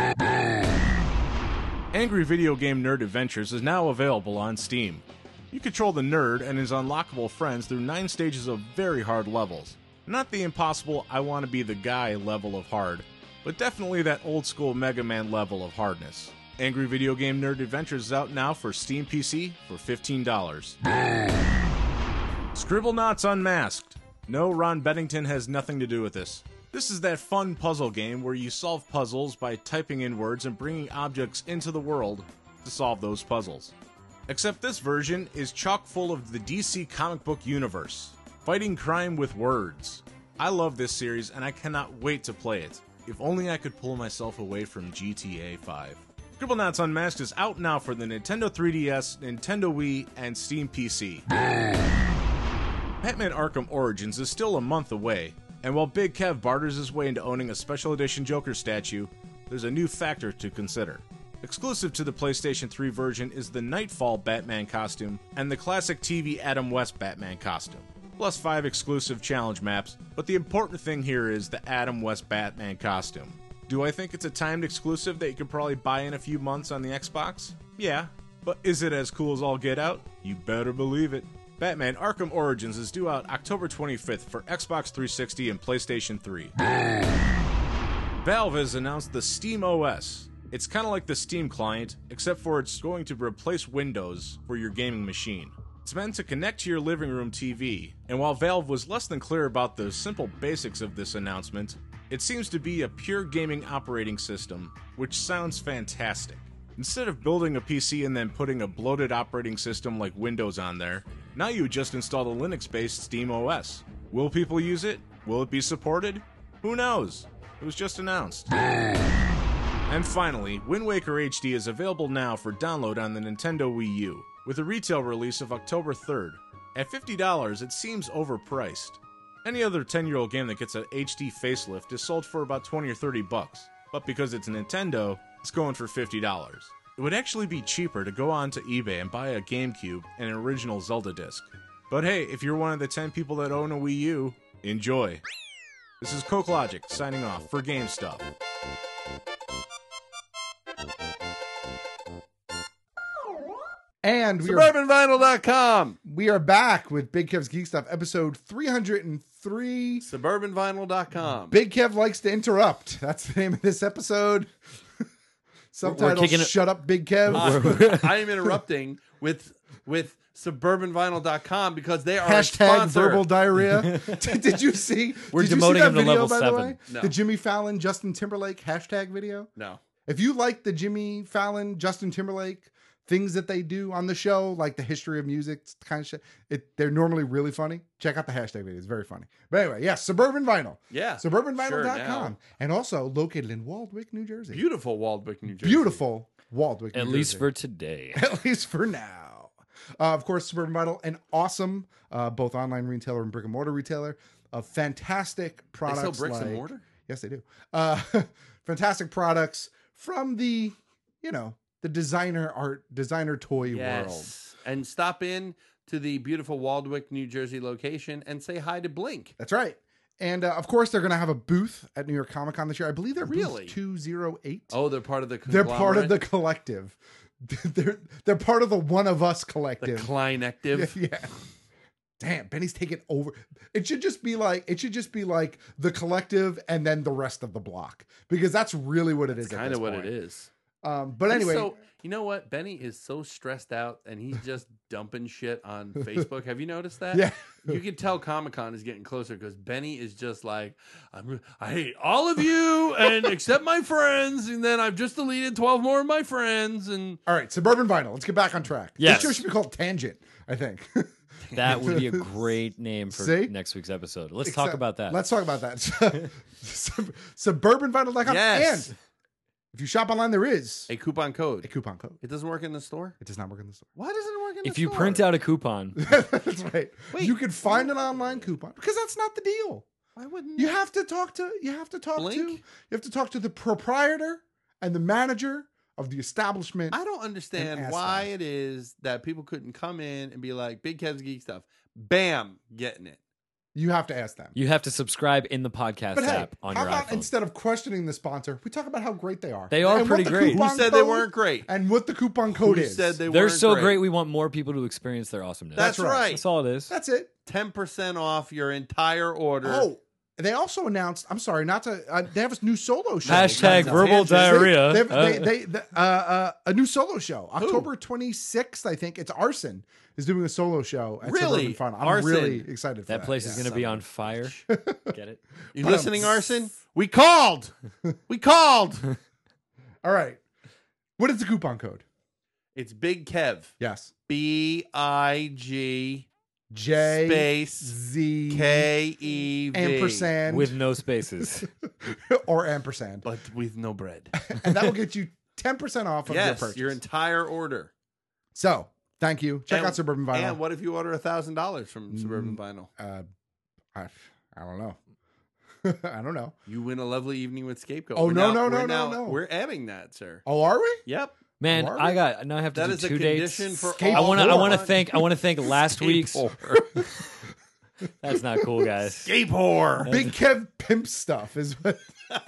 Angry Video Game Nerd Adventures is now available on Steam. You control the nerd and his unlockable friends through 9 stages of very hard levels. Not the impossible I want to be the guy level of hard, but definitely that old-school Mega Man level of hardness. Angry Video Game Nerd Adventures is out now for Steam PC for $15. Scribblenauts Unmasked. No, Ron Bennington has nothing to do with this. This is that fun puzzle game where you solve puzzles by typing in words and bringing objects into the world to solve those puzzles. Except this version is chock full of the DC comic book universe, fighting crime with words. I love this series and I cannot wait to play it. If only I could pull myself away from GTA 5. Scribblenauts Unmasked is out now for the Nintendo 3DS, Nintendo Wii, and Steam PC. Batman Arkham Origins is still a month away, and while Big Kev barters his way into owning a special edition Joker statue, there's a new factor to consider. Exclusive to the PlayStation 3 version is the Nightfall Batman costume and the classic TV Adam West Batman costume, plus 5 exclusive challenge maps, but the important thing here is the Adam West Batman costume. Do I think it's a timed exclusive that you could probably buy in a few months on the Xbox? Yeah, but is it as cool as all get out? You better believe it. Batman Arkham Origins is due out October 25th for Xbox 360 and PlayStation 3. Valve has announced the Steam OS. It's kind of like the Steam client, except for it's going to replace Windows for your gaming machine. It's meant to connect to your living room TV, and while Valve was less than clear about the simple basics of this announcement, it seems to be a pure gaming operating system, which sounds fantastic. Instead of building a PC and then putting a bloated operating system like Windows on there, now you just install the Linux-based Steam OS. Will people use it? Will it be supported? Who knows? It was just announced. And finally, Wind Waker HD is available now for download on the Nintendo Wii U, with a retail release of October 3rd. At $50, it seems overpriced. Any other 10-year-old game that gets an HD facelift is sold for about $20 or $30, but because it's Nintendo, it's going for $50. It would actually be cheaper to go onto eBay and buy a GameCube and an original Zelda disc. But hey, if you're one of the 10 people that own a Wii U, enjoy. This is Coke Logic signing off for Game Stuff. And SuburbanVinyl.com. We are back with Big Kev's Geek Stuff, episode 303. SuburbanVinyl.com. Big Kev likes to interrupt. That's the name of this episode. Subtitle, Shut Up, Big Kev. I am interrupting with SuburbanVinyl.com because they are Hashtag a sponsor. verbal diarrhea. Did you see? We're did you demoting see that him to video, level by 7. The way? No. The Jimmy Fallon, Justin Timberlake hashtag video? No. If you like the Jimmy Fallon, Justin Timberlake things that they do on the show, like the history of music kind of shit, they're normally really funny. Check out the hashtag video. It's very funny. But anyway, yes, Suburban Vinyl. Yeah. SuburbanVinyl.com. And also located in Waldwick, New Jersey. Beautiful Waldwick, New Jersey. Beautiful Waldwick, New At Jersey. least for today. At least for now. Of course, Suburban Vinyl, an awesome both online retailer and brick and mortar retailer of fantastic products. They sell bricks and mortar? Yes, they do. Fantastic products from the, the designer toy world. And stop in to the beautiful Waldwick, New Jersey location and say hi to Blink. That's right. And of course, they're going to have a booth at New York Comic Con this year. I believe they're Really? booth 208. Oh, they're part of the They're conglomerate? part of the collective. They're part of the One of Us collective. The Kleinective. Yeah. Damn, Benny's taking over. It should just be like the collective and then the rest of the block, because that's really what it is. Kind of what it is. But anyway, so you know what? Benny is so stressed out and he's just dumping shit on Facebook. Have you noticed that? Yeah. You can tell Comic-Con is getting closer because Benny is just like, I hate all of you and except my friends, and then I've just deleted 12 more of my friends. And all right, Suburban Vinyl. Let's get back on track. Yes. This show should be called Tangent, I think. That would be a great name for next week's episode. Let's talk about that. Let's talk about that. SuburbanVinyl.com. Yes. And if you shop online, there is a coupon code. It doesn't work in the store? It does not work in the store. Why doesn't it work in the store? If you print out a coupon. That's right. You can find an online coupon because that's not the deal. Why wouldn't you have to talk to the proprietor and the manager of the establishment. I don't understand why it is that people couldn't come in and be like, Big Kev's Geek Stuff. Bam, getting it. You have to ask them. You have to subscribe in the podcast But hey, app on how your about iPhone. instead of questioning the sponsor, we talk about how great they are. They are And pretty what the great. coupon Who said they code- weren't great? And what the coupon code Who is. said they They're weren't so great? great, we want more people to experience their awesomeness. That's right. That's all it is. That's it. 10% off your entire order. Oh, they also announced, I'm sorry, not to, they have a new solo show. Hashtag verbal diarrhea. A new solo show. October 26th, I think. It's Arson is doing a solo show at Really? Suburban Fun. I'm Arson. really excited for that. That place is going to be on fire. Get it? You listening, Arson? We called. We called. All right. What is the coupon code? It's Big Kev. Yes. BIG J space Z KEV ampersand with no spaces or ampersand, but with no bread, and that will get you 10% off of your purchase. your entire order. So thank you. Check out Suburban Vinyl. And what if you order $1,000 from Suburban Vinyl? I don't know. I don't know. You win a lovely evening with Scapegoat. Oh, We're no, now- no, we're no, now- no. We're adding that, sir. Oh, are we? Yep. Man, Are we? I have to That do is a 2 condition dates. for I all want to four. thank last week's. That's not cool, guys. Scape whore. Big Kev pimp stuff is what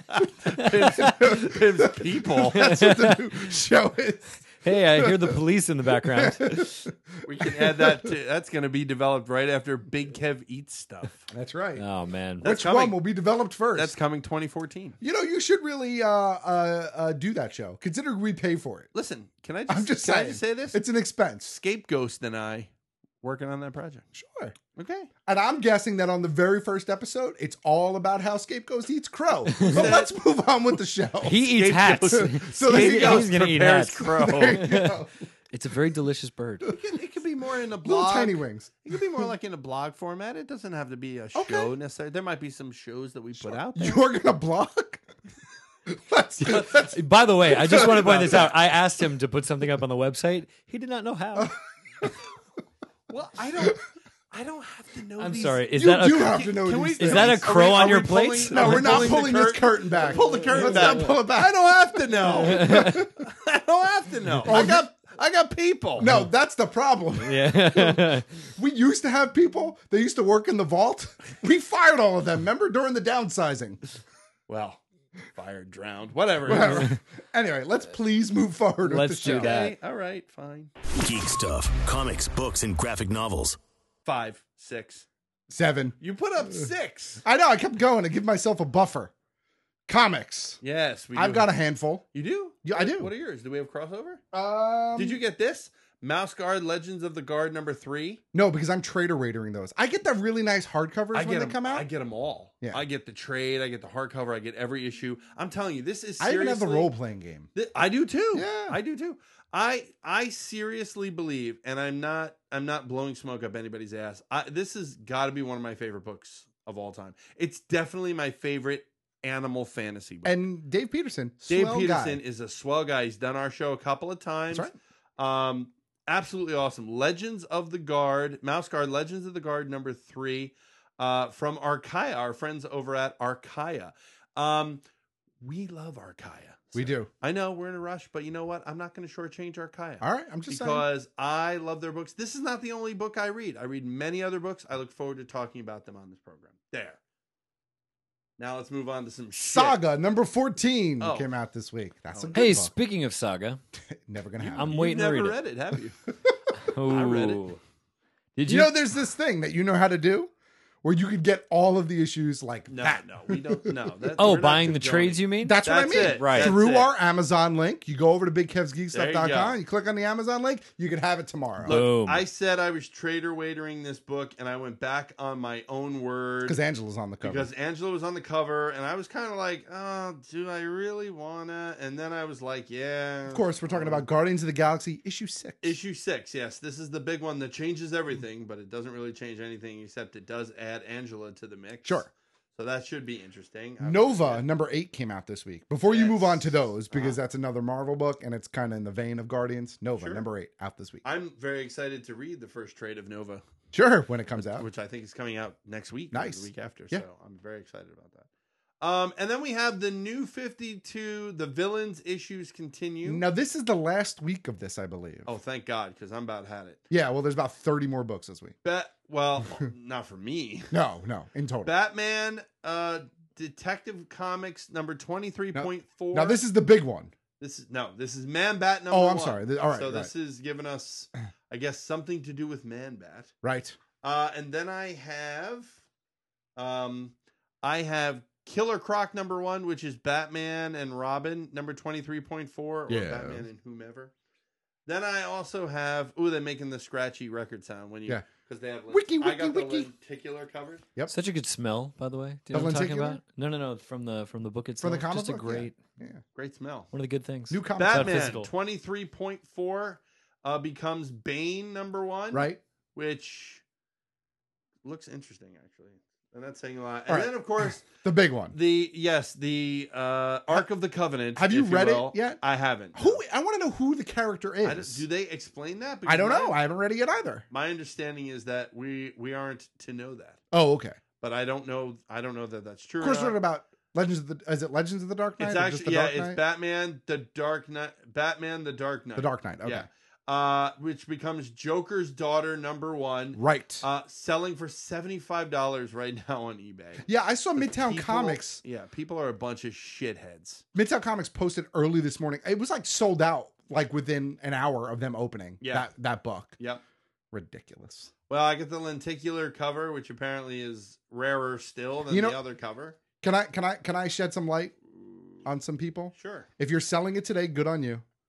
Pimps people. that's what the new show is. Hey, I hear the police in the background. We can add that to, that's going to be developed right after Big Kev eats stuff. That's right. Oh man, That's Which one will be developed first? That's coming 2014. You know, you should really do that show. Consider we pay for it. Listen, can I I'm just can saying. I just say this? It's an expense. Scapegoat and I working on that project. Sure. Okay. And I'm guessing that on the very first episode, it's all about how Scapegoat eats crow. But let's move on with the show. He eats hats. So there you go. He's going to eat hats. Crow. There you go. It's a very delicious bird. It could be more in a Little blog. tiny wings. It could be more like in a blog format. It doesn't have to be a show necessarily. There might be some shows that we put out there. You're going to blog? By the way, I just want to point this out. I asked him to put something up on the website. He did not know how. Well, I don't have to know. I'm these. sorry. Is You that do a, have to know Can we- these is that a things. crow on Are your we plate? pulling- No, are we we're not pulling the pulling this curtain? curtain back. Pull the curtain Let's back. not pull it back. I don't have to know. I don't have to know. I got people. No, that's the problem. Yeah. We used to have people. They used to work in the vault. We fired all of them. Remember during the downsizing. Well, fired, drowned, whatever. Whatever. Anyway, let's please move forward. Let's with the do show. that. Okay, all right, fine. Geek stuff, comics, books, and graphic novels. 5, 6. 7. You put up 6. I know. I kept going to give myself a buffer. Comics. Yes, we I've do. got a handful. You do? Yeah, I do. What are yours? Do we have crossover? Um, Did you get this? Mouse Guard Legends of the Guard number 3. No, because I'm trader raiding those. I get the really nice hardcovers when they come out. I get them all. Yeah. I get the trade. I get the hardcover. I get every issue. I'm telling you, this is I seriously. even have the role playing game. I do too. Yeah. I do too. I seriously believe, and I'm not blowing smoke up anybody's ass. This has got to be one of my favorite books of all time. It's definitely my favorite animal fantasy book. And Dave Peterson. Dave swell Peterson guy. is a swell guy. He's done our show a couple of times. That's right. Absolutely awesome. Legends of the Guard, Mouse Guard, Legends of the Guard number 3 from Archaia, our friends over at Archaia. We love Archaia. We do. I know we're in a rush, but you know what? I'm not going to shortchange Archaia. All right, I'm just saying. Because I love their books. This is not the only book I read. I read many other books. I look forward to talking about them on this program. There. Now let's move on to some shit. Saga number 14 Oh. came out this week. That's a good Hey, book. speaking of Saga, Never gonna happen. I'm waiting to You've read never it. read it, have you? I read it. Did You you? know, there's this thing that you know how to do where you could get all of the issues like No, that. no, we don't. No. Oh, we're not buying the condoning. trades, you mean? That's what I That's mean. it. Right. Through That's it. our Amazon link, you go over to There you bigkevsgeekstuff.com, go. you click on the Amazon link, you can have it tomorrow. Look, Boom. I said I was trader waitering this book, and I went back on my own word Because Angela's on the cover. because Angela was on the cover, and I was kind of like, "Oh, do I really wanna?" And then I was like, "Yeah." Of course, we're talking about Guardians of the Galaxy issue 6. Issue 6, yes. This is the big one that changes everything, but it doesn't really change anything except it does add Angela to the mix. Sure. So that should be interesting. Nova number 8 came out this week. Before you move Yes. on to those, because that's another Marvel book and it's kind of in the vein of Guardians. Nova Sure. number 8 out this week. I'm very excited to read the first trade of Nova, Sure, when it comes out. which I think is coming out next week, or Nice. the week after. Yeah. So I'm very excited about that. And then we have the new 52, the villains issues continue. Now this is the last week of this, I believe. Oh, thank God, because I'm about had it. Yeah, well, there's about 30 more books this week. Well, not for me. No, in total. Batman, Detective Comics number 23.4. Now this is the big one. This is Man Bat number Oh, 1. I'm sorry. All right, So right. this is giving us, I guess, something to do with Man Bat. Right. And then I have Killer Croc number 1, which is Batman and Robin number 23.4, or Yeah. Batman and whomever. Then I also have, they're making the scratchy record sound when you, Yeah. because they have, Wiki, I got wiki, the wiki. lenticular covers. Yep. Such a good smell, by the way. Do you The know what I'm talking lenticular? about? No, from the book itself. From the comic Just a book? great, Yeah. Great smell. one of the good things. New comic Without Batman physical. 23.4 becomes Bane number 1. Right. Which looks interesting, actually. And that's saying a lot. All And right. then, of course, The big one. the Ark of the Covenant. Have you if read it will. yet? I haven't. I want to know who the character I don't- is. do they explain that? I don't Because know. I haven't read it yet either. My understanding is that we aren't to know that, Oh, okay. but I don't know. I don't know that that's true. Of course, or we're not. talking about Legends of the. Is it Legends of the Dark Knight? It's or just actually the Dark it's Knight? Batman the Dark Knight. Batman the Dark Knight. The Dark Knight. Okay. Yeah. Which becomes Joker's Daughter number 1. Right. Selling for $75 right now on eBay. Yeah, I saw Midtown People- Comics. Yeah, people are a bunch of shitheads. Midtown Comics posted early this morning. It was like sold out like within an hour of them opening. Yeah. That book. Yep. Ridiculous. Well, I get the lenticular cover, which apparently is rarer still than You know- the other cover. Can I shed some light on some people? Sure. If you're selling it today, good on you.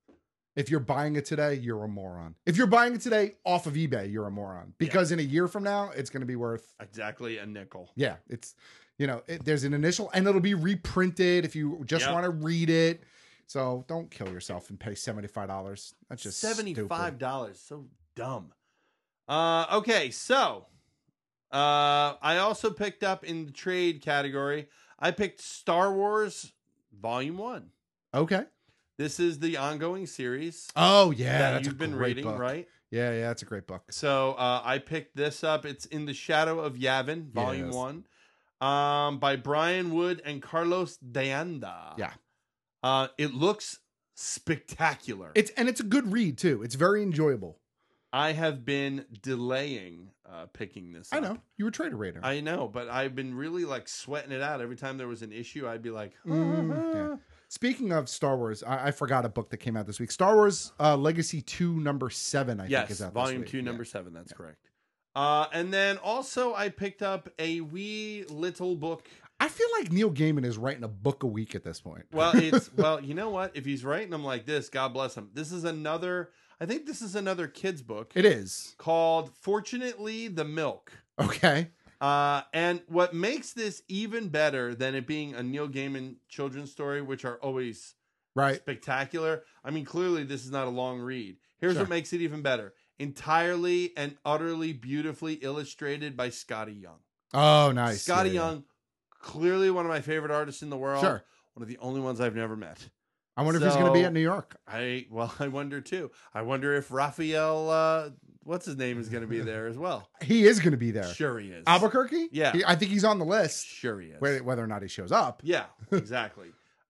If you're buying it today, you're a moron. If you're buying it today off of eBay, you're a moron. Because in a year from now, it's going to be worth exactly a nickel. Yeah, it's there's an initial, and it'll be reprinted if you just want to read it. So don't kill yourself and pay $75. That's just $75. So dumb. Okay, so I also picked up in the trade category. I picked Star Wars Volume 1. Okay. This is the ongoing series. Oh yeah, that that's you've been great reading, book. right? Yeah, it's a great book. So I picked this up. It's In the Shadow of Yavin, Volume 1, by Brian Wood and Carlos de Anda. Yeah. It looks spectacular. It's a good read too. It's very enjoyable. I have been delaying picking this up. I know. You were Trader Raider. I know, but I've been really like sweating it out. Every time there was an issue, I'd be like, Yeah. Speaking of Star Wars, I forgot a book that came out this week. Star Wars Legacy 2 number 7, I think is out Volume this 2, week. number 7. That's correct. And then also I picked up a wee little book. I feel like Neil Gaiman is writing a book a week at this point. Well, you know what? If he's writing them like this, God bless him. I think this is another kid's book. It is. Called Fortunately the Milk. Okay. And what makes this even better than it being a Neil Gaiman children's story, which are always spectacular. I mean, clearly this is not a long read. Here's what makes it even better. Entirely and utterly beautifully illustrated by Scotty Young. Oh, nice. Scotty Young, clearly one of my favorite artists in the world. Sure. One of the only ones I've never met. I wonder if he's going to be at New York. I wonder too. I wonder if Raphael, what's his name, is going to be there as well. He is going to be there. Sure he is. Albuquerque? Yeah. I think he's on the list. Sure he is. Whether or not he shows up. Yeah, exactly.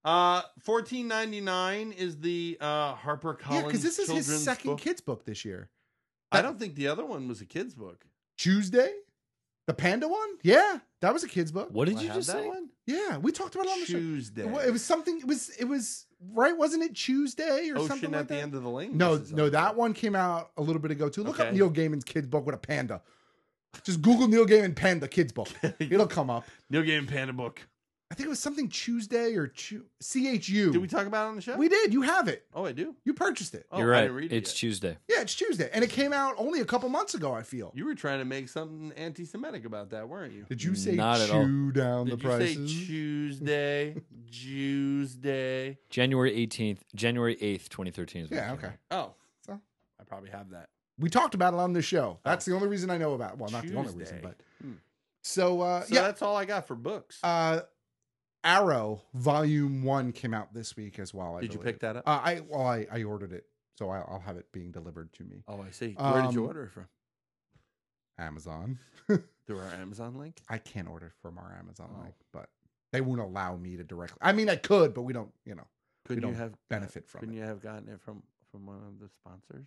$14.99 is the HarperCollins. Yeah, because this is his children's second book. kids book this year. I don't think the other one was a kid's book. Tuesday? The Panda one? Yeah, that was a kid's book. What did Do I you have just that say? one? Yeah, we talked about it on the show. Tuesday. It was something. It was right. Wasn't it Tuesday or Ocean something at like the that? End of the Lane. No, that one came out a little bit ago too. Look up Okay. Neil Gaiman's kids book with a panda. Just Google Neil Gaiman Panda kids book. It'll come up. Neil Gaiman Panda book. I think it was something Tuesday or CHU. Did we talk about it on the show? We did. You have it. Oh, I do. You purchased it. Oh, You're I right. didn't read it It's yet. Tuesday. Yeah, it's Tuesday, and it came out only a couple months ago. I feel. You were trying to make something anti-Semitic about that, weren't you? Did you say Not at all. chew down Did the you prices? say Tuesday? Tuesday. January 8th, 2013 is when it Yeah. came Okay. out. Oh, So I probably have that. we talked about it on the show. That's the only reason I know about. Well, not the only Tuesday. reason, but Hmm. so So yeah. that's all I got for books. Arrow Volume 1 came out this week as well. Did you pick that up? I ordered it, so I'll have it being delivered to me. Oh, I see. Where did you order it from? Amazon. Through our Amazon link? I can't order from our Amazon link, but they won't allow me to directly. I mean, I could, but we don't. We Couldn't don't you have benefit from Couldn't it. you have gotten it from one of the sponsors?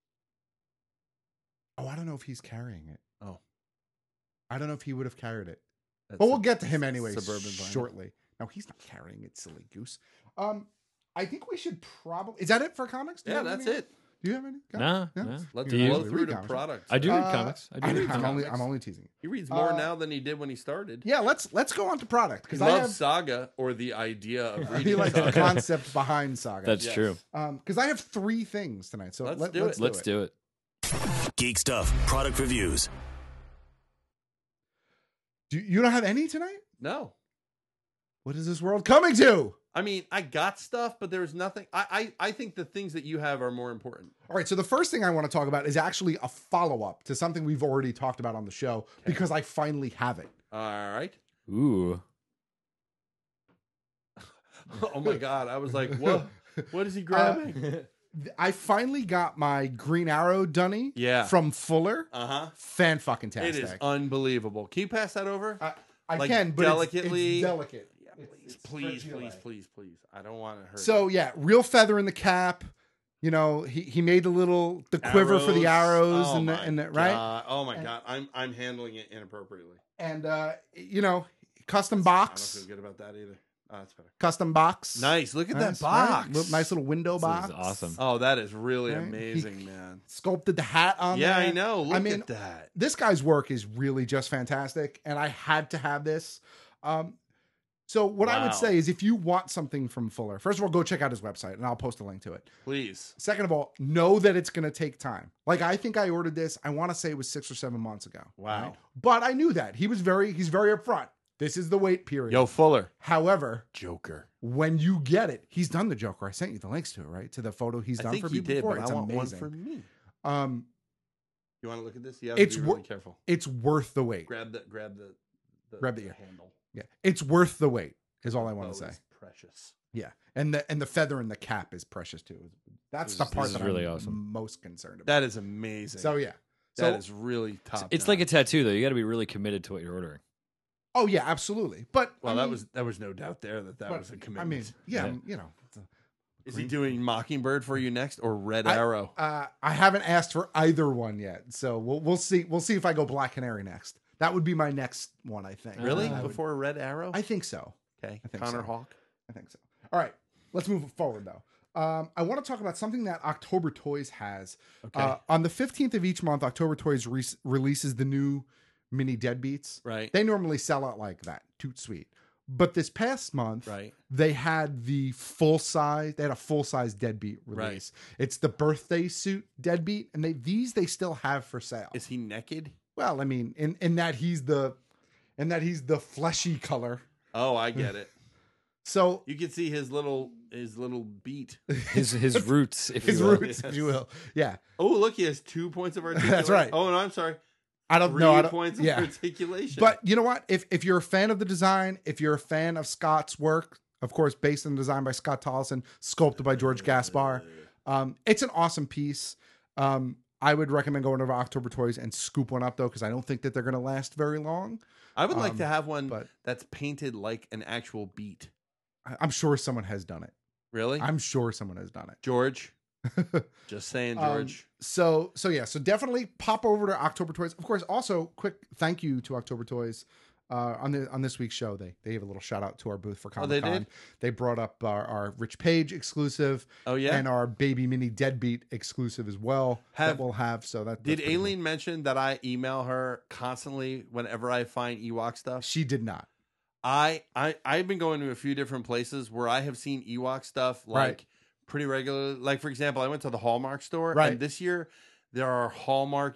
Oh, I don't know if he's carrying it. Oh, I don't know if he would have carried it. That's But we'll get to him anyway Suburban Vinyl. shortly. No, he's not carrying it, silly goose. I think we should probably. Is that it for comics? Do you Yeah, have that's any? it. Do you have any? Nah. Let's Do you? blow usually through read the comics. products. I do read comics. I'm only teasing. He reads more now than he did when he started. Yeah, let's go on to product He because I loves have. Saga or the idea of He reading likes the Saga. concept behind Saga. That's true. Because I have 3 things tonight. So Let's do it. Let's do it. Geek stuff, product reviews. You don't have any tonight? No. What is this world coming to? I mean, I got stuff, but there's nothing. I think the things that you have are more important. All right, so the first thing I want to talk about is actually a follow-up to something we've already talked about on the show because I finally have it. All right. Ooh. Oh my God. I was like, what? What is he grabbing? I finally got my Green Arrow Dunny from Fuller. Uh-huh. Fan-fucking-tastic. It is unbelievable. Can you pass that over? I Like, can, but delicately. it's delicate. Yeah, please. I don't want to hurt. So you. yeah, real feather in the cap. You know, he made the quiver for the arrows Oh and my the right. God. Oh my God, I'm handling it inappropriately. And custom I box. don't feel good about that either. Oh, that's better. Custom box. Nice. Look at that Nice, box. right? Nice little window box. This is awesome. Oh, that is really Right? amazing, man. Sculpted the hat on Yeah, there. I know. Look I mean, at that. This guy's work is really just fantastic, and I had to have this. So what I Wow. would say is if you want something from Fuller, first of all, go check out his website and I'll post a link to it. Please. Second of all, know that it's going to take time. Like I think I ordered this, I want to say it was 6 or 7 months ago. Wow. Right? But I knew that. He's very upfront. This is the wait period. Yo, Fuller. However, Joker. when you get it, he's done the Joker. I sent you the links to it, right? To the photo he's I done think for he people did, before. but It's I want amazing. one for me. You want to look at this? You have It's to be really careful. It's worth the wait. Grab the ear. handle. Yeah, it's worth the wait. Is all I want Oh, to say. it's precious. Yeah, and the feather in the cap is precious too. That's the part is that really I'm awesome. most concerned about. That is amazing. So yeah, That is really top. It's like a tattoo, though. You got to be really committed to what you're ordering. Oh yeah, absolutely. But Well, I mean, there was no doubt there that but, was a commitment. I mean, yeah, you know. Is he doing Mockingbird for you next or Red Arrow? I haven't asked for either one yet, so we'll see. We'll see if I go Black Canary next. That would be my next one, I think. Really? Before Red Arrow? I think so. Okay. I think Connor so. Hawk? I think so. All right, let's move forward though. I want to talk about something that October Toys has. Okay. On the 15th of each month, October Toys releases the new mini Deadbeats. Right. They normally sell out like that. Toot sweet. But this past month, Right. they had the full size. They had a full size Deadbeat release. It's the birthday suit Deadbeat, and they still have for sale. Is he naked? Well, I mean, in that he's the fleshy color. Oh, I get it. So you can see his little beat. His roots, if his you will. roots, if you will. Yeah. Oh, look, he has 2 points of articulation. That's right. Oh, no, I'm sorry. I don't 3 know. points of articulation. But you know what? If you're a fan of the design, if you're a fan of Scott's work, of course, based on the design by Scott Tollison, sculpted by George Gaspar, it's an awesome piece. I would recommend going over to October Toys and scoop one up though, because I don't think that they're going to last very long. I would like to have one that's painted like an actual beat. I'm sure someone has done it. Really? I'm sure someone has done it. George. Just saying, George. So definitely pop over to October Toys. Of course, also quick thank you to October Toys. On this week's show, they gave a little shout out to our booth for Comic-Con. they did? They brought up our Rich Page exclusive. Oh, yeah? And our Baby Mini Deadbeat exclusive as well that we'll have. So that Did that's pretty Aileen mention that I email her constantly whenever I find Ewok stuff? She did not. I've been going to a few different places where I have seen Ewok stuff like pretty regularly. Like for example, I went to the Hallmark store, and this year there are Hallmark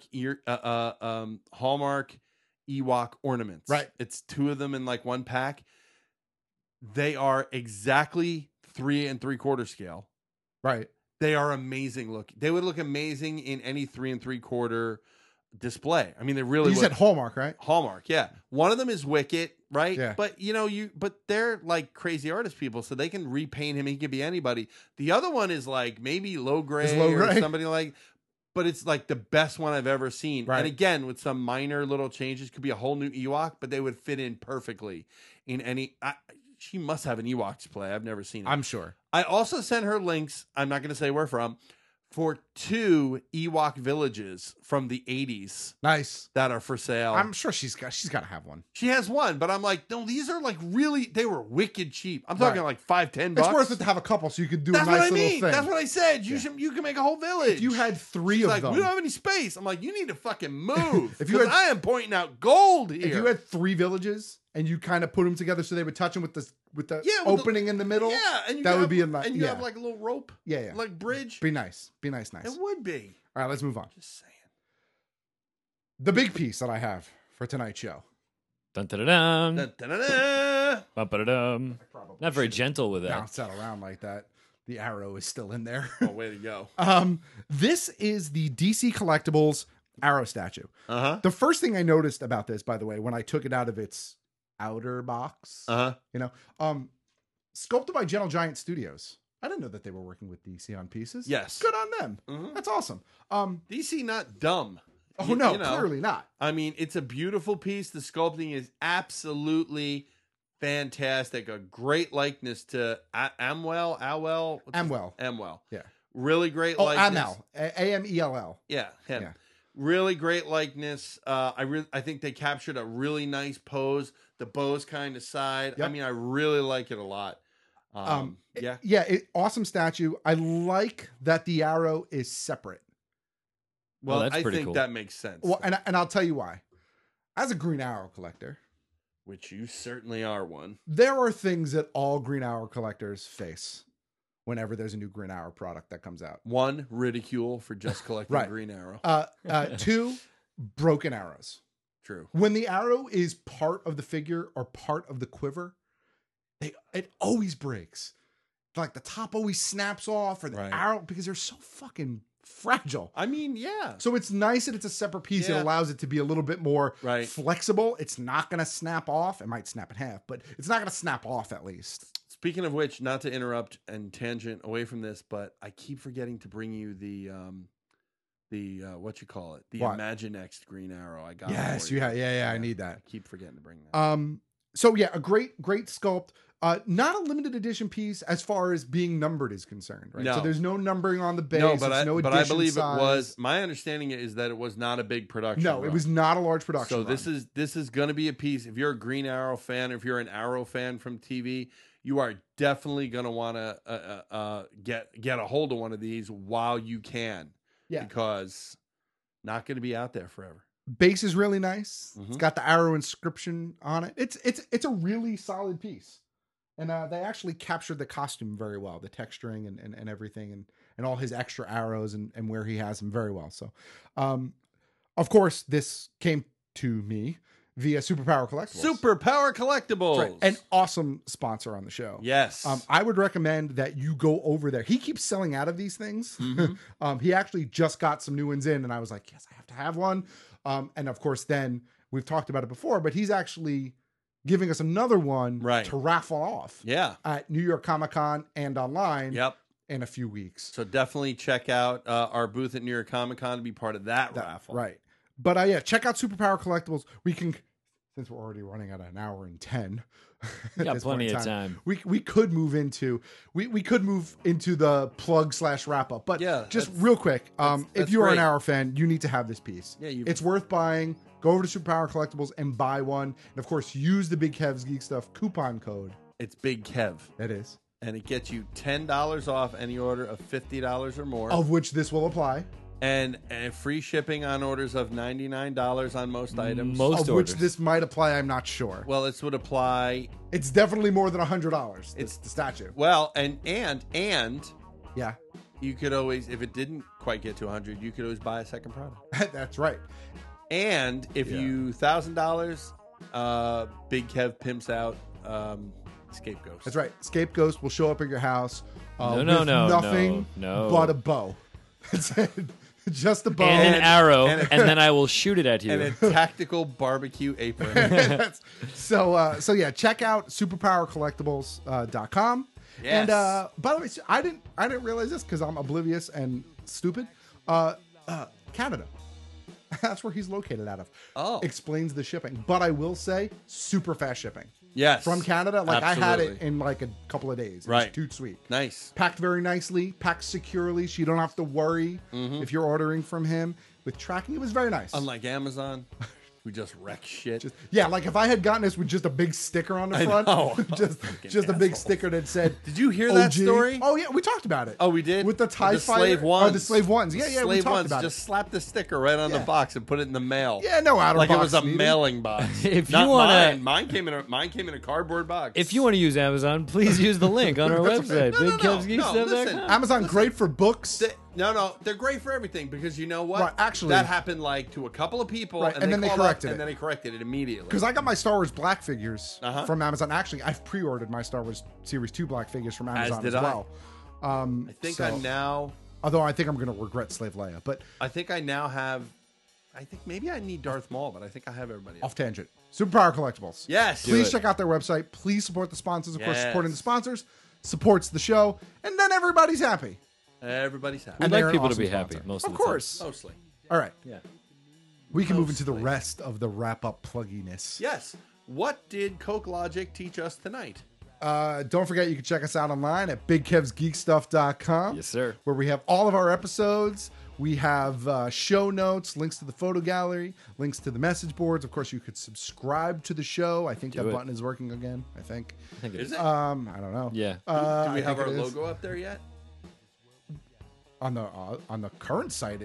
Hallmark Ewok ornaments. Right, it's 2 of them in like one pack. They are exactly 3 3/4 scale. Right, they are amazing looking. They would look amazing in any 3 3/4 display. I mean, they really. You said Hallmark, right? Hallmark, yeah. One of them is Wicket, right? Yeah. But but they're like crazy artist people, so they can repaint him. He could be anybody. The other one is like maybe Low Gray or somebody like, but it's like the best one I've ever seen. Right. And again, with some minor little changes, could be a whole new Ewok, but they would fit in perfectly in any. She must have an Ewok display. I've never seen it. I'm sure. I also sent her links. I'm not going to say where from. For 2 Ewok villages from the 80s. Nice. That are for sale. I'm sure she's got to have one. She has one, but I'm like, no, these are like really, they were wicked cheap. I'm talking like $5-10. It's worth it to have a couple so you could do That's a nice what I little mean. thing. That's what I said. You can make a whole village. If you had 3 She's of like, them. we don't have any space. I'm like, you need to fucking move. If you had- I am pointing out gold here. If you had 3 villages and you kind of put them together so they would touch them with the opening in the middle, and that would be a and you have like a little rope, yeah, like bridge. Be nice. Nice. It would be. All right, let's move on. Just saying. The big piece that I have for tonight's show. Dun dun dun. Dun, dun, dun, dun. Bum, ba, da, dum. Not very gentle with that. Bounce that around like that. The arrow is still in there. Oh, way to go. This is the DC Collectibles Arrow statue. The first thing I noticed about this, by the way, when I took it out of its outer box, sculpted by Gentle Giant Studios. I didn't know that they were working with DC on pieces. Yes. Good on them. That's awesome. DC not dumb. Oh, no, clearly not. I mean, it's a beautiful piece. The sculpting is absolutely fantastic. A great likeness to Amwell. Amwell. Yeah. Really great Oh, likeness. Amell. A-M-E-L-L. Yeah, him. Yeah. Really great likeness. I think they captured a really nice pose. The bow's kind of side. Yep. I mean, I really like it a lot. Awesome statue. I like that the arrow is separate. Well, that's I pretty think cool. that makes sense. Well, and I'll tell you why. As a Green Arrow collector, Which you certainly are one. There are things that all Green Arrow collectors face whenever there's a new Green Arrow product that comes out. 1, ridicule for just collecting Right. Green Arrow. 2, broken arrows. True. When the arrow is part of the figure or part of the quiver, it always breaks. Like the top always snaps off, or the arrow, because they're so fucking fragile. I mean, yeah. So it's nice that it's a separate piece. Yeah. It allows it to be a little bit more flexible. It's not going to snap off. It might snap in half, but it's not going to snap off at least. Speaking of which, not to interrupt and tangent away from this, but I keep forgetting to bring you the what you call it, the What? Imaginext Green Arrow. I got. Yes, you have. Yeah, I need that. I keep forgetting to bring that. So yeah, a great sculpt. Not a limited edition piece as far as being numbered is concerned, right? No. So there's no numbering on the base. No, but it's I believe size. it was. My understanding is that it was not a big production. No, it was not a large production. So run. this is going to be a piece. If you're a Green Arrow fan, if you're an Arrow fan from TV, you are definitely going to want to get a hold of one of these while you can. Yeah, because not going to be out there forever. Base is really nice. It's got the arrow inscription on it. It's a really solid piece. And they actually captured the costume very well, the texturing and everything, and all his extra arrows and where he has them very well. So, of course, this came to me via Superpower Collectibles. Superpower Collectibles. Right. An awesome sponsor on the show. Yes. I would recommend that you go over there. He keeps selling out of these things. He actually just got some new ones in, and I was like, yes, I have to have one. And of course, then we've talked about it before, but he's actually giving us another one to raffle off. Yeah. At New York Comic Con and online. Yep. In a few weeks. So definitely check out our booth at New York Comic Con to be part of that raffle. Right. But yeah, check out Superpower Collectibles. We can, since we're already running at an hour and 10. Got plenty of time. We could move into the plug / wrap up. But yeah, just real quick, if you are an great. Arrow fan, you need to have this piece. Yeah, it's worth buying. Go over to Superpower Collectibles and buy one. And of course, use the Big Kev's Geek Stuff coupon code. It's Big Kev. It is. And it gets you $10 off any order of $50 or more. Of which this will apply. And free shipping on orders of $99 on most items. Of which this might apply, I'm not sure. Well, this would apply. It's definitely more than $100. It's the statue. Well, and yeah, you could always, if it didn't quite get to 100, you could always buy a second product. That's right. And if you $1,000, Big Kev pimps out Scapegoat. That's right. Scapegoat will show up at your house. No, nothing but a bow. Just a bow and an arrow, and then I will shoot it at you. And a tactical barbecue apron. So yeah, check out superpowercollectibles.com. Yes. And by the way, I didn't realize this because I'm oblivious and stupid. Canada. That's where he's located out of. Oh. Explains the shipping. But I will say, super fast shipping. Yes. From Canada. Like Absolutely. I had it in like a couple of days. It was too sweet. Nice. Packed very nicely, packed securely, so you don't have to worry if you're ordering from him. With tracking, it was very nice. Unlike Amazon, we just wreck shit. Like if I had gotten this with just a big sticker on the front, just a big sticker that said, "Did you hear that story?" Oh yeah, we talked about it. Oh, we did with the TIE the Fighter, slave ones. the slave ones. Yeah, Slave we talked ones. about Just it. slap the sticker right on the box and put it in the mail. Yeah, no outer like box it was a needed. mailing box. If Not you wanna- mine came in a cardboard box. If you want to use Amazon, please use the link on our website, BigKevsGeekStuff.com. listen. Amazon great for books. They're great for everything because you know what? Right, actually- that happened like to a couple of people, Right, and then they called up, corrected it. and then they corrected it immediately. Because I got my Star Wars Black figures Uh-huh. from Amazon. Actually, I've pre-ordered my Star Wars Series 2 Black figures from Amazon did as I. well. I think I now. Although I think I'm going to regret Slave Leia, but I think I now have. I think maybe I need Darth Maul, but I think I have everybody else. off tangent. Superpower Collectibles. Yes. Do Please it. check out their website. Please support the sponsors. Of course, Yes. supporting the sponsors supports the show, and then everybody's happy. Everybody's happy. We'd And like they're an people to awesome be happy sponsor. most Of of the time. course. Mostly. All right. Yeah. We can move into the rest of the wrap-up plugginess. Yes. What did Coke Logic teach us tonight? Don't forget, you can check us out online at BigKevsGeekStuff.com. Yes, sir. Where we have all of our episodes. We have show notes, links to the photo gallery, links to the message boards. Of course, you could subscribe to the show. I think Do that it. button is working again. I think it Is it? I don't know. Yeah. Do we I have think our it is. logo up there yet? On the current site?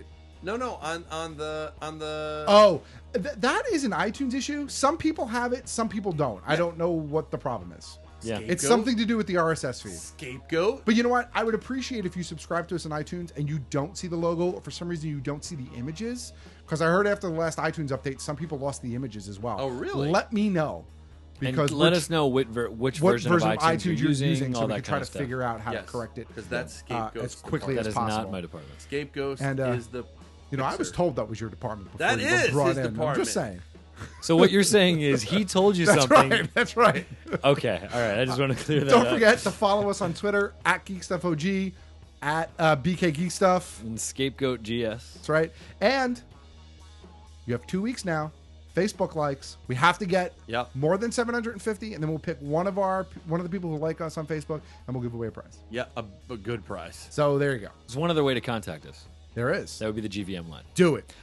No, on the. Oh, that is an iTunes issue. Some people have it, some people don't. I don't know what the problem is. Yeah. It's something to do with the RSS feed. Scapegoat. But you know what? I would appreciate if you subscribe to us on iTunes and you don't see the logo, or for some reason you don't see the images. Because I heard after the last iTunes update, some people lost the images as well. Oh, really? Let me know. Because let us know which version of iTunes you're using, so all we that can try kind to of stuff. figure out how to correct it. Because that's Scapegoat as quickly as That is possible. not my department. Scapegoat And, is the. You know, I was told that was your department before That you were is brought his in. department. I'm just saying. So what you're saying is he told you something. That's right. Okay, all right. I just want to clear that Don't up. forget to follow us on Twitter at GeekStuffOG, at BK Geekstuff. And Scapegoat GS. That's right. And you have 2 weeks now. Facebook likes. We have to get more than 750, and then we'll pick one of the people who like us on Facebook, and we'll give away a prize. Yeah, a good prize. So there you go. There's one other way to contact us. There is. That would be the GVM line. Do it.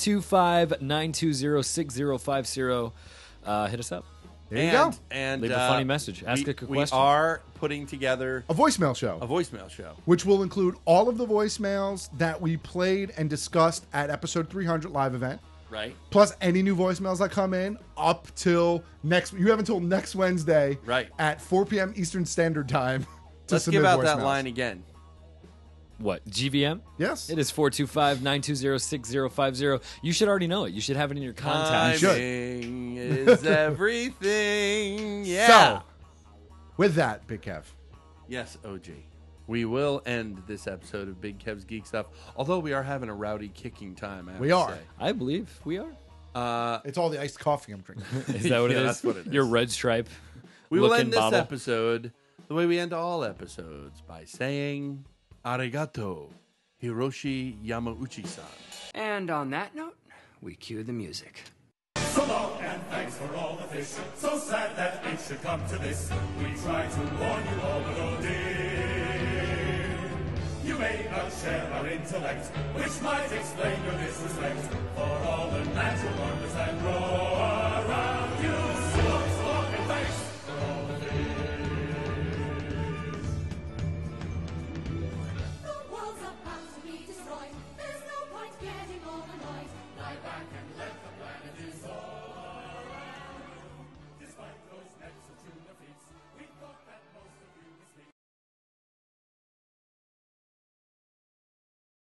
425-920-6050. Hit us up. There you go. And leave a funny message. Ask a question. We are putting together a voicemail show. Which will include all of the voicemails that we played and discussed at episode 300 live event. Right. Plus any new voicemails that come in up till next. You have until next Wednesday. Right. At 4 p.m. Eastern Standard Time. Let's give out that line again. What? GVM? Yes. It is 425-920-6050. You should already know it. You should have it in your contacts. Timing is everything. Yeah. So, with that, Big Kev. Yes, OG. We will end this episode of Big Kev's Geek Stuff, although we are having a rowdy kicking time. We are. Say. I believe we are. It's all the iced coffee I'm drinking. Is that what it is? That's what it is. Your red stripe. We will end this bottle. episode the way we end all episodes, by saying arigato, Hiroshi Yamauchi-san. And on that note, we cue the music. So long and thanks for all the fish. So sad that it should come to this. We try to warn you all, but oh dear, you may not share our intellect, which might explain your disrespect for all the natural wonders that grow around.